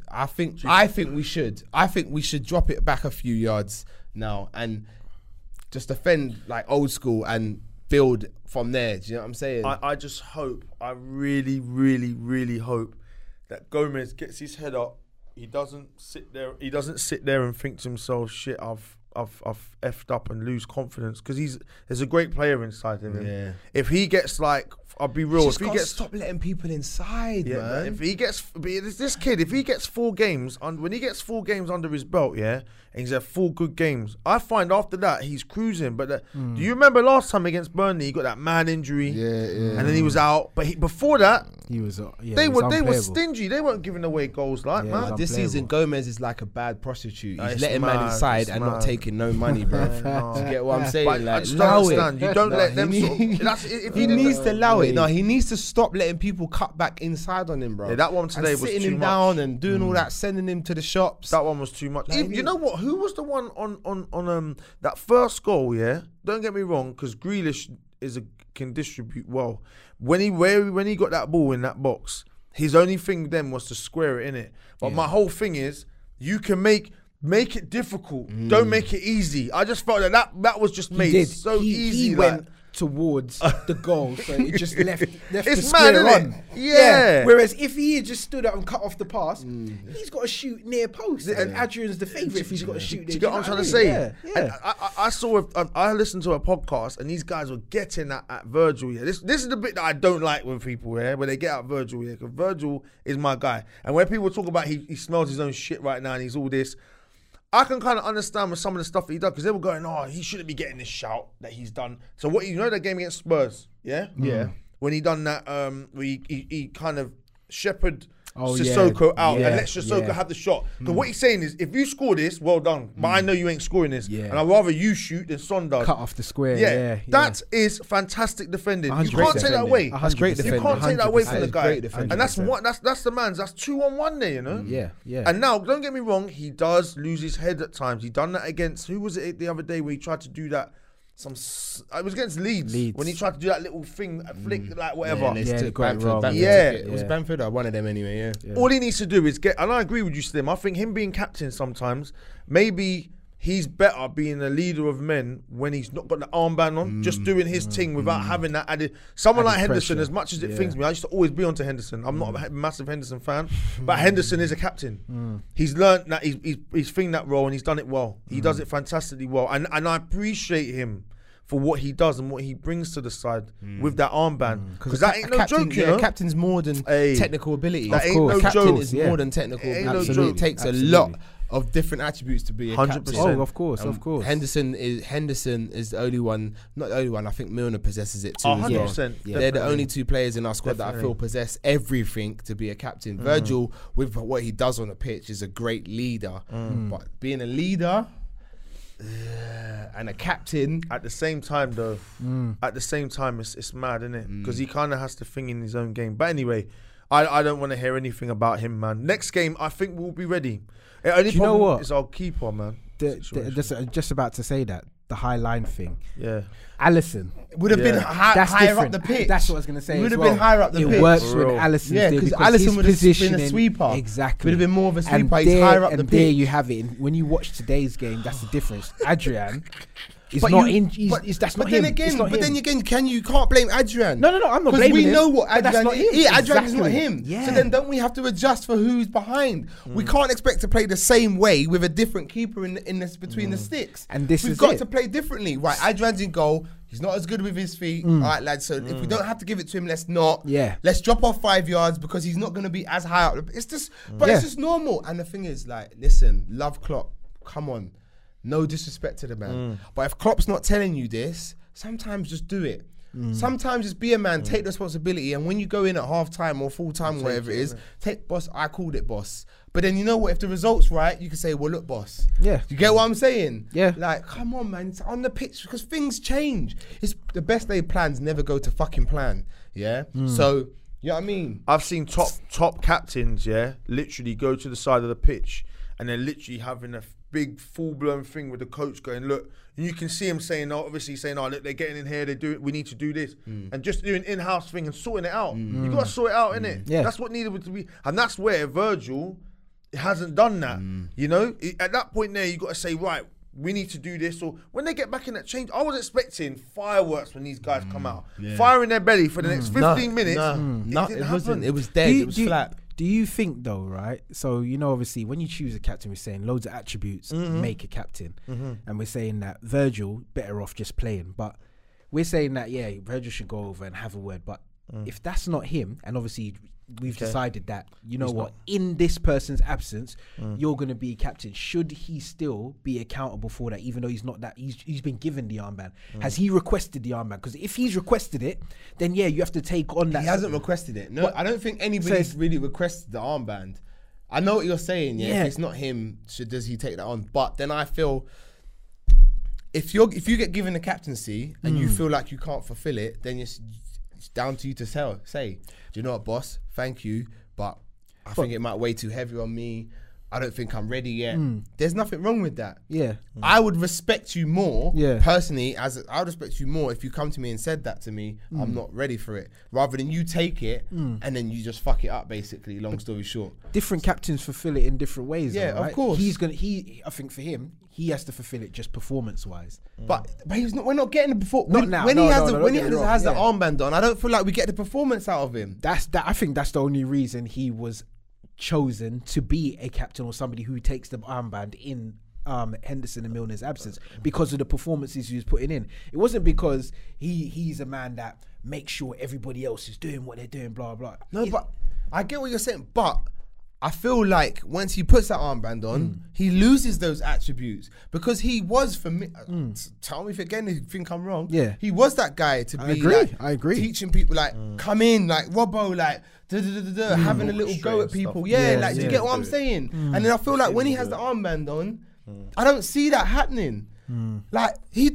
drop it back a few yards now and just defend like old school and build from there. Do you know what I'm saying? I just hope, I really, really, really hope that Gomez gets his head up. He doesn't sit there and think to himself, shit, I've effed up and lose confidence because there's a great player inside of him. Yeah. If he gets like, I'll be real. If he gets, stop letting people inside, man. If he gets, this kid, if he gets 4 games, when he gets 4 games under his belt, and he's had 4 good games, I find after that he's cruising. But do you remember last time against Burnley, he got that mad injury, and then he was out. But before that, he was. They were stingy. They weren't giving away goals man. This season, Gomez is like a bad prostitute. He's letting man inside and not taking no money, bro. Do you get what I'm saying? But I just don't understand. You don't let them. He needs to allow it. No, he needs to stop letting people cut back inside on him, bro. Yeah, that one today was too much. Sitting him down and doing all that, sending him to the shops. That one was too much. You know what? Who was the one on that first goal? Yeah, don't get me wrong, because Grealish can distribute well. When he got that ball in that box, his only thing then was to square it in it. But my whole thing is, you can make it difficult. Don't make it easy. I just felt that was just made so easy. He went towards the goal, so it just left it's the square mad, on. Yeah. Whereas if he had just stood up and cut off the pass, he's got to shoot near post. And Adrian's the favourite if he's got to shoot. Do you get what I'm trying to say? Yeah. I listened to a podcast and these guys were getting at Virgil. Yeah, this is the bit that I don't like when people where they get at Virgil. Yeah, because Virgil is my guy. And when people talk about he smells his own shit right now and he's all this, I can kind of understand with some of the stuff that he done because they were going, he shouldn't be getting this shout that he's done. So what, you know that game against Spurs, yeah? Yeah. when he done that, where he kind of shepherded Oh, Sissoko out yeah, and let Sissoko yeah. have the shot. Because what he's saying is, if you score this, well done. But I know you ain't scoring this, Yeah. and I'd rather you shoot than Son does. Cut off the square. Yeah, Yeah, that is fantastic defending. You 100% can't take that away. That's great You defending. can't take that away from 100%. the guy. Great defending. And that's what that's the man's. That's 2-on-1 there, you know. Yeah, yeah. And now, don't get me wrong, he does lose his head at times. He done that against, who was it the other day where he tried to do that? It was against Leeds. When he tried to do that little thing, a flick, like whatever. Yeah, Yeah, took got it Bamford. wrong. Bamford Yeah. took it. It was Bamford or one of them anyway. Yeah. All he needs to do is get, and I agree with you, Slim. I think him being captain sometimes, maybe he's better being a leader of men when he's not got the armband on, just doing his thing without having that added. Someone Added like Henderson, pressure. as much as it Yeah. things me, I used to always be onto Henderson. I'm not a massive Henderson fan, but Henderson is a captain. He's learned that he's finged that role and he's done it well. He does it fantastically well, and I appreciate him for what he does and what he brings to the side with that armband. Because that ain't no joke, you know? Captain's more than Hey. technical ability. That ain't no A captain joke. is Yeah. more than technical It ain't ability. no joke. It takes Absolutely. a lot of different attributes to be a 100%. captain. Oh, of course, of course. Henderson is the only one, not the only one. I think Milner possesses it too. Oh, as well. 100%. Yeah. They're the only two players in our squad that I Definitely. feel possess everything to be a captain. Virgil, with what he does on the pitch, is a great leader. But being a leader and a captain, At the same time, though, it's mad, isn't it? Because he kind of has to think in his own game. But anyway, I don't want to hear anything about him, man. Next game, I think we'll be ready. The only Do you know problem what? is our keeper, man. Just about to say that the high line thing. Yeah. Allison. would have been Yeah. higher different. up the pitch. That's what I was gonna say. It would as have well. been higher up the it pitch. works For when real. Allison's Yeah, there because because Alisson his would have been a positioning- sweeper. Exactly. Would have been more of a And sweeper. He's there- higher up the and there pitch. you have it. And when you watch today's game, that's the difference. Adrian is But not you- in. but- That's but not then him. again, It's not but him. then again, you can't blame Adrian. No, I'm not Because blaming we him, know what but that's Adrian not him. is. Yeah, Adrian is not Exactly. him. Yeah. So then don't we have to adjust for who's behind? We can't expect to play the same way with a different keeper in this between the sticks. And this We've is got it. to play differently. Right, Adrian's in goal. He's not as good with his feet. All right, lads. So if we don't have to give it to him, let's not. Yeah. Let's drop off 5 yards because he's not going to be as high up. It's just, but Yeah. it's just normal. And the thing is, like, listen, love Klopp. Come on. No disrespect to the man. But if Klopp's not telling you this, sometimes just do it. Sometimes just be a man, take the responsibility, and when you go in at half time or full time, whatever it is, take boss. I called it boss. But then you know what? If the result's right, you can say, well, look, boss. Yeah. You get what I'm saying? Yeah. Like, come on, man. It's on the pitch because things change. It's the best laid plans never go to fucking plan. Yeah. So, you know what I mean? I've seen top captains, yeah, literally go to the side of the pitch and they're literally having a big full-blown thing with the coach going, look, and you can see him saying, oh, obviously saying, oh, look, they're getting in here, they do it, we need to do this. And just doing in-house thing and sorting it out. You got to sort it out, innit? Yeah. That's what needed to be. And that's where Virgil hasn't done that. You know, at that point there, you got to say, right, we need to do this. Or when they get back in that change, I was expecting fireworks when these guys come out. Fire in their belly for the next 15 minutes. No, didn't it wasn't. happen. It was dead. It was flat. Do you think though, right? So you know, obviously, when you choose a captain, we're saying loads of attributes make a captain, and we're saying that Virgil better off just playing. But we're saying that Virgil should go over and have a word. But if that's not him, and obviously we've decided that in this person's absence, you're going to be captain. Should he still be accountable for that, even though he's not that? He's been given the armband. Has he requested the armband? Because if he's requested it, then you have to take on that. He hasn't requested it. No, I don't think anybody's really requested the armband. I know what you're saying. Yeah, if it's not him, does he take that on? But then I feel if you get given the captaincy and you feel like you can't fulfill it, then it's down to you to say, do you know what, boss? Thank you, but I think it might weigh too heavy on me. I don't think I'm ready yet. There's nothing wrong with that. Yeah. I would respect you more, Yeah. personally, I would respect you more if you come to me and said that to me, I'm not ready for it, rather than you take it and then you just fuck it up, basically, long story short. Different captains fulfill it in different ways. Yeah, though, of right? course. I think for him, he has to fulfill it just performance-wise. But he's not. We're not getting the performance. Not now. When No, he has no, the, no, when don't he get me has the wrong, armband on, I don't feel like we get the performance out of him. I think that's the only reason he was chosen to be a captain or somebody who takes the armband in Henderson and Milner's absence, because of the performances he was putting in. It wasn't because he's a man that makes sure everybody else is doing what they're doing, blah blah. No, but I get what you're saying. But I feel like once he puts that armband on, he loses those attributes because he was for me. Tell me if you think I'm wrong. Yeah. he was that guy to be. agree, Like, I agree. Teaching people like come in like Robbo like having a little go at people. Yeah, Yeah, like do you yeah. get what I'm saying? And then I feel like when he has the armband on, I don't see that happening. Like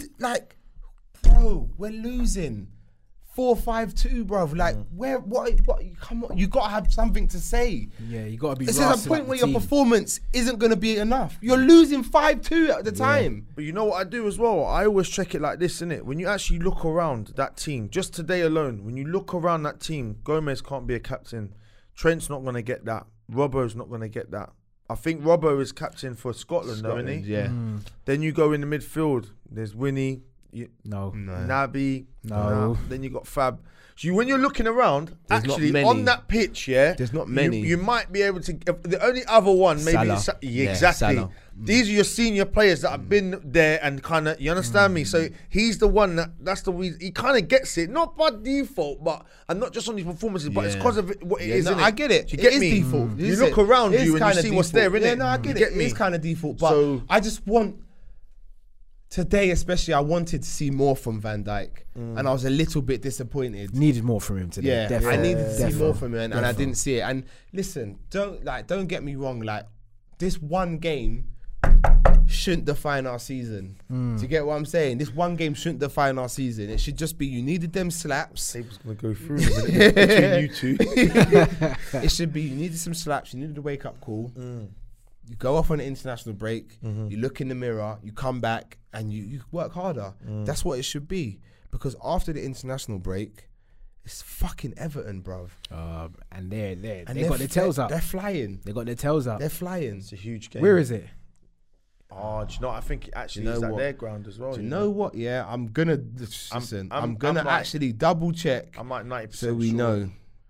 bro, we're losing. 4-5-2, bro. Like, what? Come on, you gotta have something to say. Yeah, you gotta be. It's at a point where your performance isn't gonna be enough. You're losing 5-2 at the time. But you know what I do as well? I always check it like this, innit? When you actually look around that team, just today alone, when you look around that team, Gomez can't be a captain. Trent's not gonna get that. Robbo's not gonna get that. I think Robbo is captain for Scotland, though, isn't he? Yeah. Then you go in the midfield. There's Winnie. No. Naby, No. Then you got Fab. So when you're looking around, There's not actually many. on that pitch, There's not many. You might be able to. The only other one, maybe Salah. Yeah, exactly. Salah. These are your senior players that have been there and kind of. You understand me? So he's the one that's the reason he kind of gets it, not by default, but and not just on his performances, but it's Yeah. because of what it is. No, innit? I get it. Do you get It is me? default. You look around you and you kinda see what's there, default. innit? Yeah, no, I get You it. get me? It's kind of default, but So- I just want. Today, especially, I wanted to see more from Van Dijk, and I was a little bit disappointed. Needed more from him today. Yeah, Defo. I needed to see Defo. more from him, and I didn't see it. And listen, don't get me wrong. Like this one game shouldn't define our season. Do you get what I'm saying? This one game shouldn't define our season. It should just be you needed them slaps. Sable's gonna go through between you two. It should be you needed some slaps. You needed a wake up call. You go off on an international break. You look in the mirror. You come back and you work harder. That's what it should be. Because after the international break, it's fucking Everton, bruv. And they And got their tails up. They're flying. They got their tails up. They're flying. It's a huge game. Where is it? Oh, do you know? I think it actually Do you is know at what? their ground as well. Do you know what? Yeah, I'm gonna listen. I'm gonna I'm like- actually double check I'm like 90%. so we sure. know.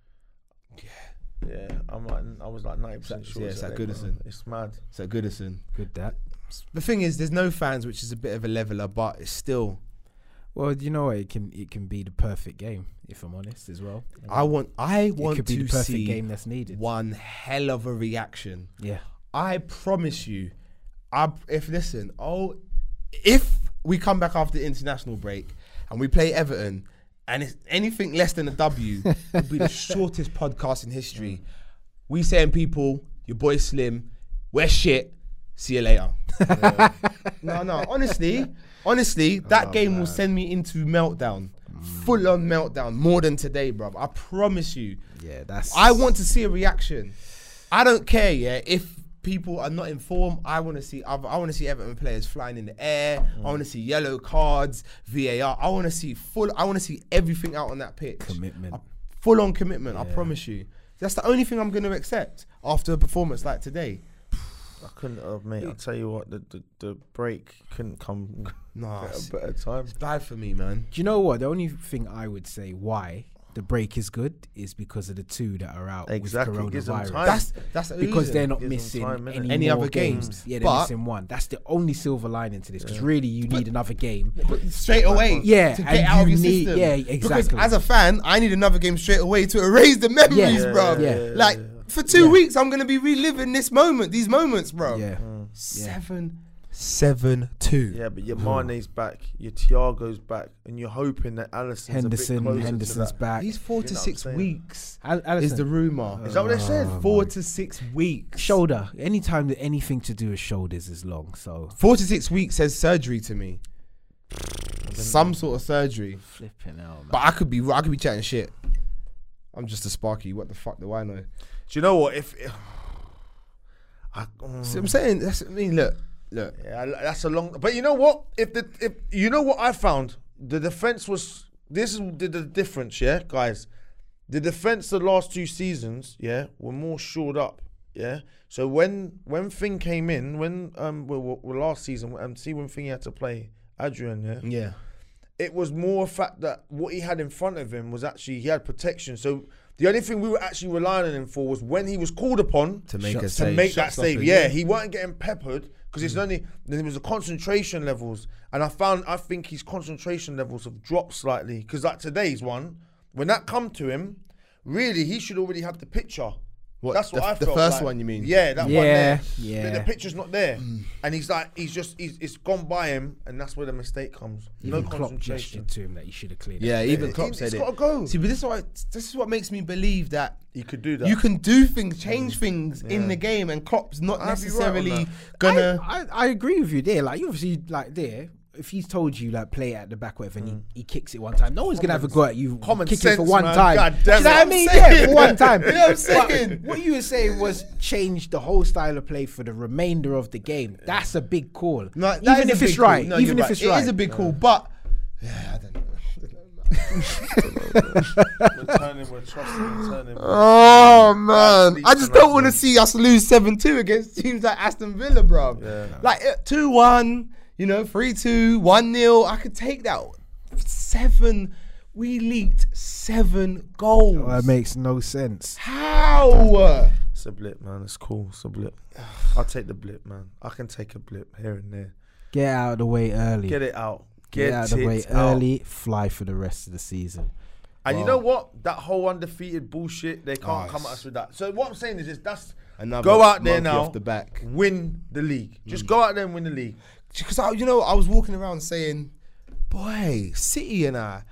Yeah, I was like 90% sure. Yeah, it's at their Goodison. ground. It's mad. So Goodison. Good that. The thing is, there's no fans, which is a bit of a leveler, but it's still. Well, you know what? It can be the perfect game, if I'm honest, as well. I want It could be to the perfect see game that's needed. one hell of a reaction. Yeah. I promise you, if we come back after the international break and we play Everton and it's anything less than a W, it'll be the shortest podcast in history. We saying people, your boy Slim, we're shit. See you later. No, honestly, that game will send me into meltdown. Full on meltdown, more than today, bruv. I promise you. Yeah, that's. I want to see a reaction. I don't care, yeah, if people are not informed. I want to see Everton players flying in the air. I want to see yellow cards, VAR. I want to see everything out on that pitch. Commitment. Full on commitment, I promise you. That's the only thing I'm going to accept after a performance like today. I couldn't, mate. I'll tell you what, the break couldn't come Nah, at a better time. it's bad for me, man. Do you know what? The only thing I would say why the break is good is because of the two that are out Exactly, with gives them coronavirus. time. That's the Because reason. they're not Gives them missing time, innit? Any more other games. Yeah, they're But- missing one. That's the only silver lining to this. Because really, you need another game. straight away. Yeah, to and get out of you your need- system. yeah, Because exactly. as a fan, I need another game straight away to erase the memories, Yeah, bro. yeah. Like for 2 weeks, I'm gonna be reliving these moments, bro. Yeah. 7-2. Yeah, but your Mane's back, your Thiago's back, and you're hoping that Alisson's a bit closer Henderson's to that. back. He's 4 to You know what 6 I'm saying? weeks. Alisson. Is the rumor? Is that what they said? 4 to 6 weeks. Shoulder. Anytime that anything to do with shoulders is long. So 4 to 6 weeks says surgery to me. Some sort of surgery. flipping out, man. But I could be chatting shit. I'm just a Sparky. What the fuck do I know? Do you know what? See what I'm saying? Look. Yeah, that's a long. But you know what? If you know what I found, the defense was. This is the difference, yeah, guys. The defense the last 2 seasons, yeah, were more shored up, yeah. So when Finn came in, when last season, see when Finn had to play Adrian, yeah. Yeah. It was more a fact that what he had in front of him was actually he had protection. So the only thing we were actually relying on him for was when he was called upon To make a to save. make that Shot save. stopping, Yeah, yeah. he weren't getting peppered because it's only there was the concentration levels, and I think his concentration levels have dropped slightly because like today's one, when that come to him, really he should already have the picture. What, That's what I the felt. first like. one, you mean? Yeah, that one Yeah, there. yeah. The picture's not there, and he's it's gone by him, and that's where the mistake comes. No Even Klopp concentration. gestured to him that he should have cleared it. Yeah, even Klopp It's said it. gotta go. See, but this is what makes me believe that You could do that. you can do things, change things in the game, and Klopp's not I'd be right on necessarily that. gonna. I agree with you there. Like, you obviously, like, there, if he's told you, like, play it at the back, whatever, and he kicks it one time, no one's going to have a go at you. Common kick it sense, for one man. time. God Do you damn know what it. I mean? I'm Yeah, saying. for one time. You know what I'm saying? But what you were saying was change the whole style of play for the remainder of the game. That's a big call. No, that even is if a it's big call. right. No, Even you're if it's right. right. It is a big call, but yeah, I don't know. We're trusting, turning. Oh man, I just tonight, don't want to man. see us lose 7-2 against teams like Aston Villa, bro. Yeah. Like 2-1, 3-2, 1-0. I could take that. 7. We leaked 7 goals. Oh, that makes no sense. How? It's a blip, man. It's cool. It's a blip. I'll take the blip, man. I can take a blip here and there. Get out of the way early. Get it out. Get out of the way early. Fly for the rest of the season. And you know what? That whole undefeated bullshit, they can't Oh, come at us with that. So what I'm saying is that's Another go out there monkey now, off the back. win the league. Just go out there and win the league. Because I was walking around saying, boy, City and I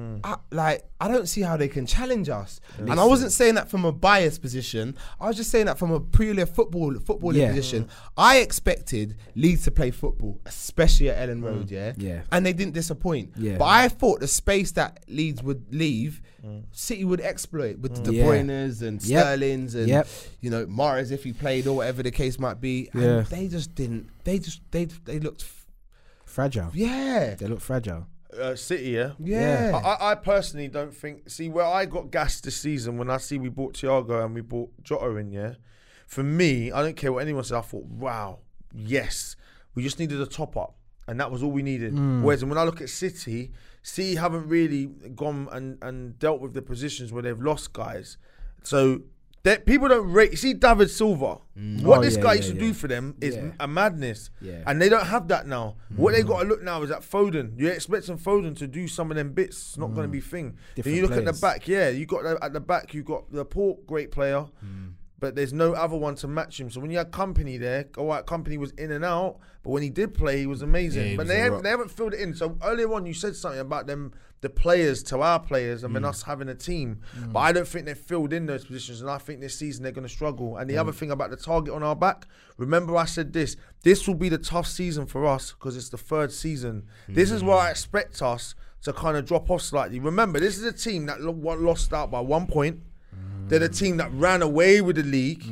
don't see how they can challenge us. And I wasn't saying that from a biased position. I was just saying that from a purely footballing Yeah. position. I expected Leeds to play football, especially at Ellen Road, Yeah. and they didn't disappoint. Yeah. But I thought the space that Leeds would leave, City would exploit with the De Yeah. Bruynes and Yep. Sterlings and Yep. Mahrez if he played or whatever the case might be. And Yeah. they just didn't. They looked. Fragile. Yeah. They look fragile. City, yeah? Yeah. I personally don't think. See, where I got gassed this season when we bought Thiago and we bought Jota in, yeah? For me, I don't care what anyone says, I thought, wow, yes. We just needed a top up. And that was all we needed. Whereas when I look at City haven't really gone and dealt with the positions where they've lost guys. So people don't rate. You see David Silva. What this guy used to do for them is a madness. Yeah. And they don't have that now. What they got to look now is at Foden. You're expecting Foden to do some of them bits. It's not going to be thing. Then you look at the players. back. Yeah, you got at the back. You got the Port, great player. But there's no other one to match him. So when you had Company there, Company was in and out. But when he did play, he was amazing. Yeah, he but was a rock. they haven't filled it in. So earlier on, you said something about them, the players to our players, and then us having a team. But I don't think they've filled in those positions. And I think this season they're going to struggle. And the other thing about the target on our back, remember I said this will be the tough season for us because it's the 3rd season. This is where I expect us to kind of drop off slightly. Remember, this is a team that lost out by 1 point. They're the team that ran away with the league.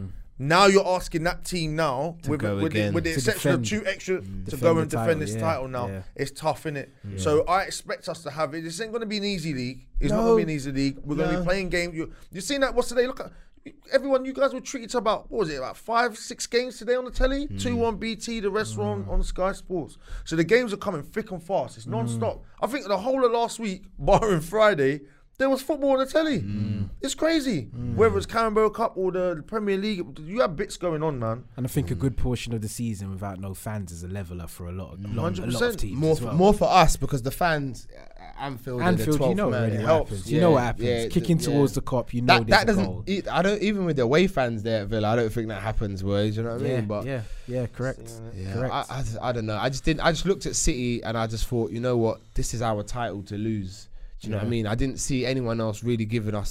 Now you're asking that team now, with go the again. with the To exception of defend. 2 extra, to Defend go the and defend title, this yeah, title now. yeah. It's tough, innit? So I expect us to have it. This ain't going to be an easy league. It's not No. going to be an easy league. We're going to be playing games. You've seen that? What's today? Look at everyone. You guys were treated to about, what was it, about 5-6 games today on the telly? 2 on BT, the rest were on Sky Sports. So the games are coming thick and fast. It's non-stop. I think the whole of last week, barring Friday, there was football on the telly. It's crazy. Whether it's Carabao Cup or the Premier League, you have bits going on, man. And I think a good portion of the season without no fans is a leveler for a lot of 100%. teams. More as for, well. more for us because the fans, Anfield, Anfield, you know man, already it what helps. happens. You know what happens. Yeah, Kicking towards the cop, you know that there's a goal. doesn't. I don't even with the away fans there at Villa. I don't think that happens. Boys, you know what I mean? But yeah, correct. yeah, Correct. I don't know. I just looked at City and I just thought, you know what, this is our title to lose. Do you know what I mean? I didn't see anyone else really giving us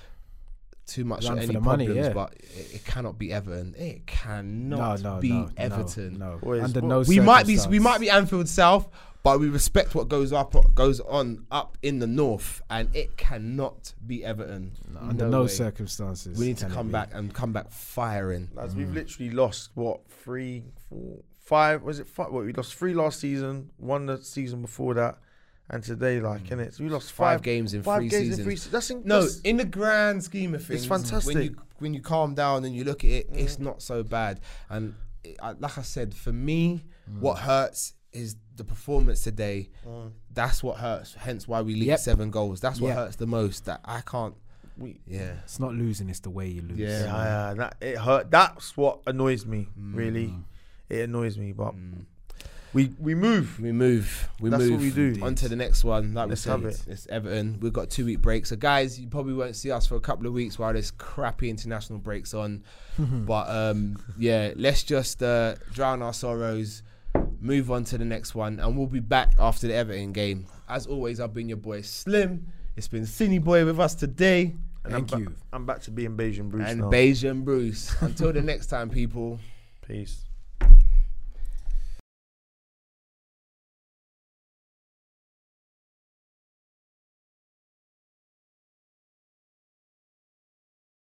too much Run any for the money, problems, yeah. but it cannot be Everton. It cannot be Everton. No. Boys, Under what- no We might be circumstance. Anfield South, but we respect what goes on up in the north, and it cannot be Everton. Under no way. circumstances. We need to can it come be. back and come back firing. Lads, we've literally lost, 3, 4, 5, was it 5? We lost 3 last season, 1 the season before that, and today, innit? So we lost 5 games in 3 seasons. In the grand scheme of things, fantastic. When you calm down and you look at it, it's not so bad. And like I said, for me, what hurts is the performance today. That's what hurts. Hence why we leaked 7 goals. That's what hurts the most. That I can't. It's not losing, it's the way you lose. Yeah, it hurt. That's what annoys me, really. It annoys me, but We move. We move. That's what we do. On to the next one. Like Let's we have said, it. it's Everton. We've got 2-week break. So, guys, you probably won't see us for a couple of weeks while this crappy international break's on. But, yeah, let's just drown our sorrows, move on to the next one, and we'll be back after the Everton game. As always, I've been your boy Slim. It's been Cine Boy with us today. And Thank you. I'm back to being Bayesian Bruce And now. Bayesian Bruce. Until the next time, people. Peace.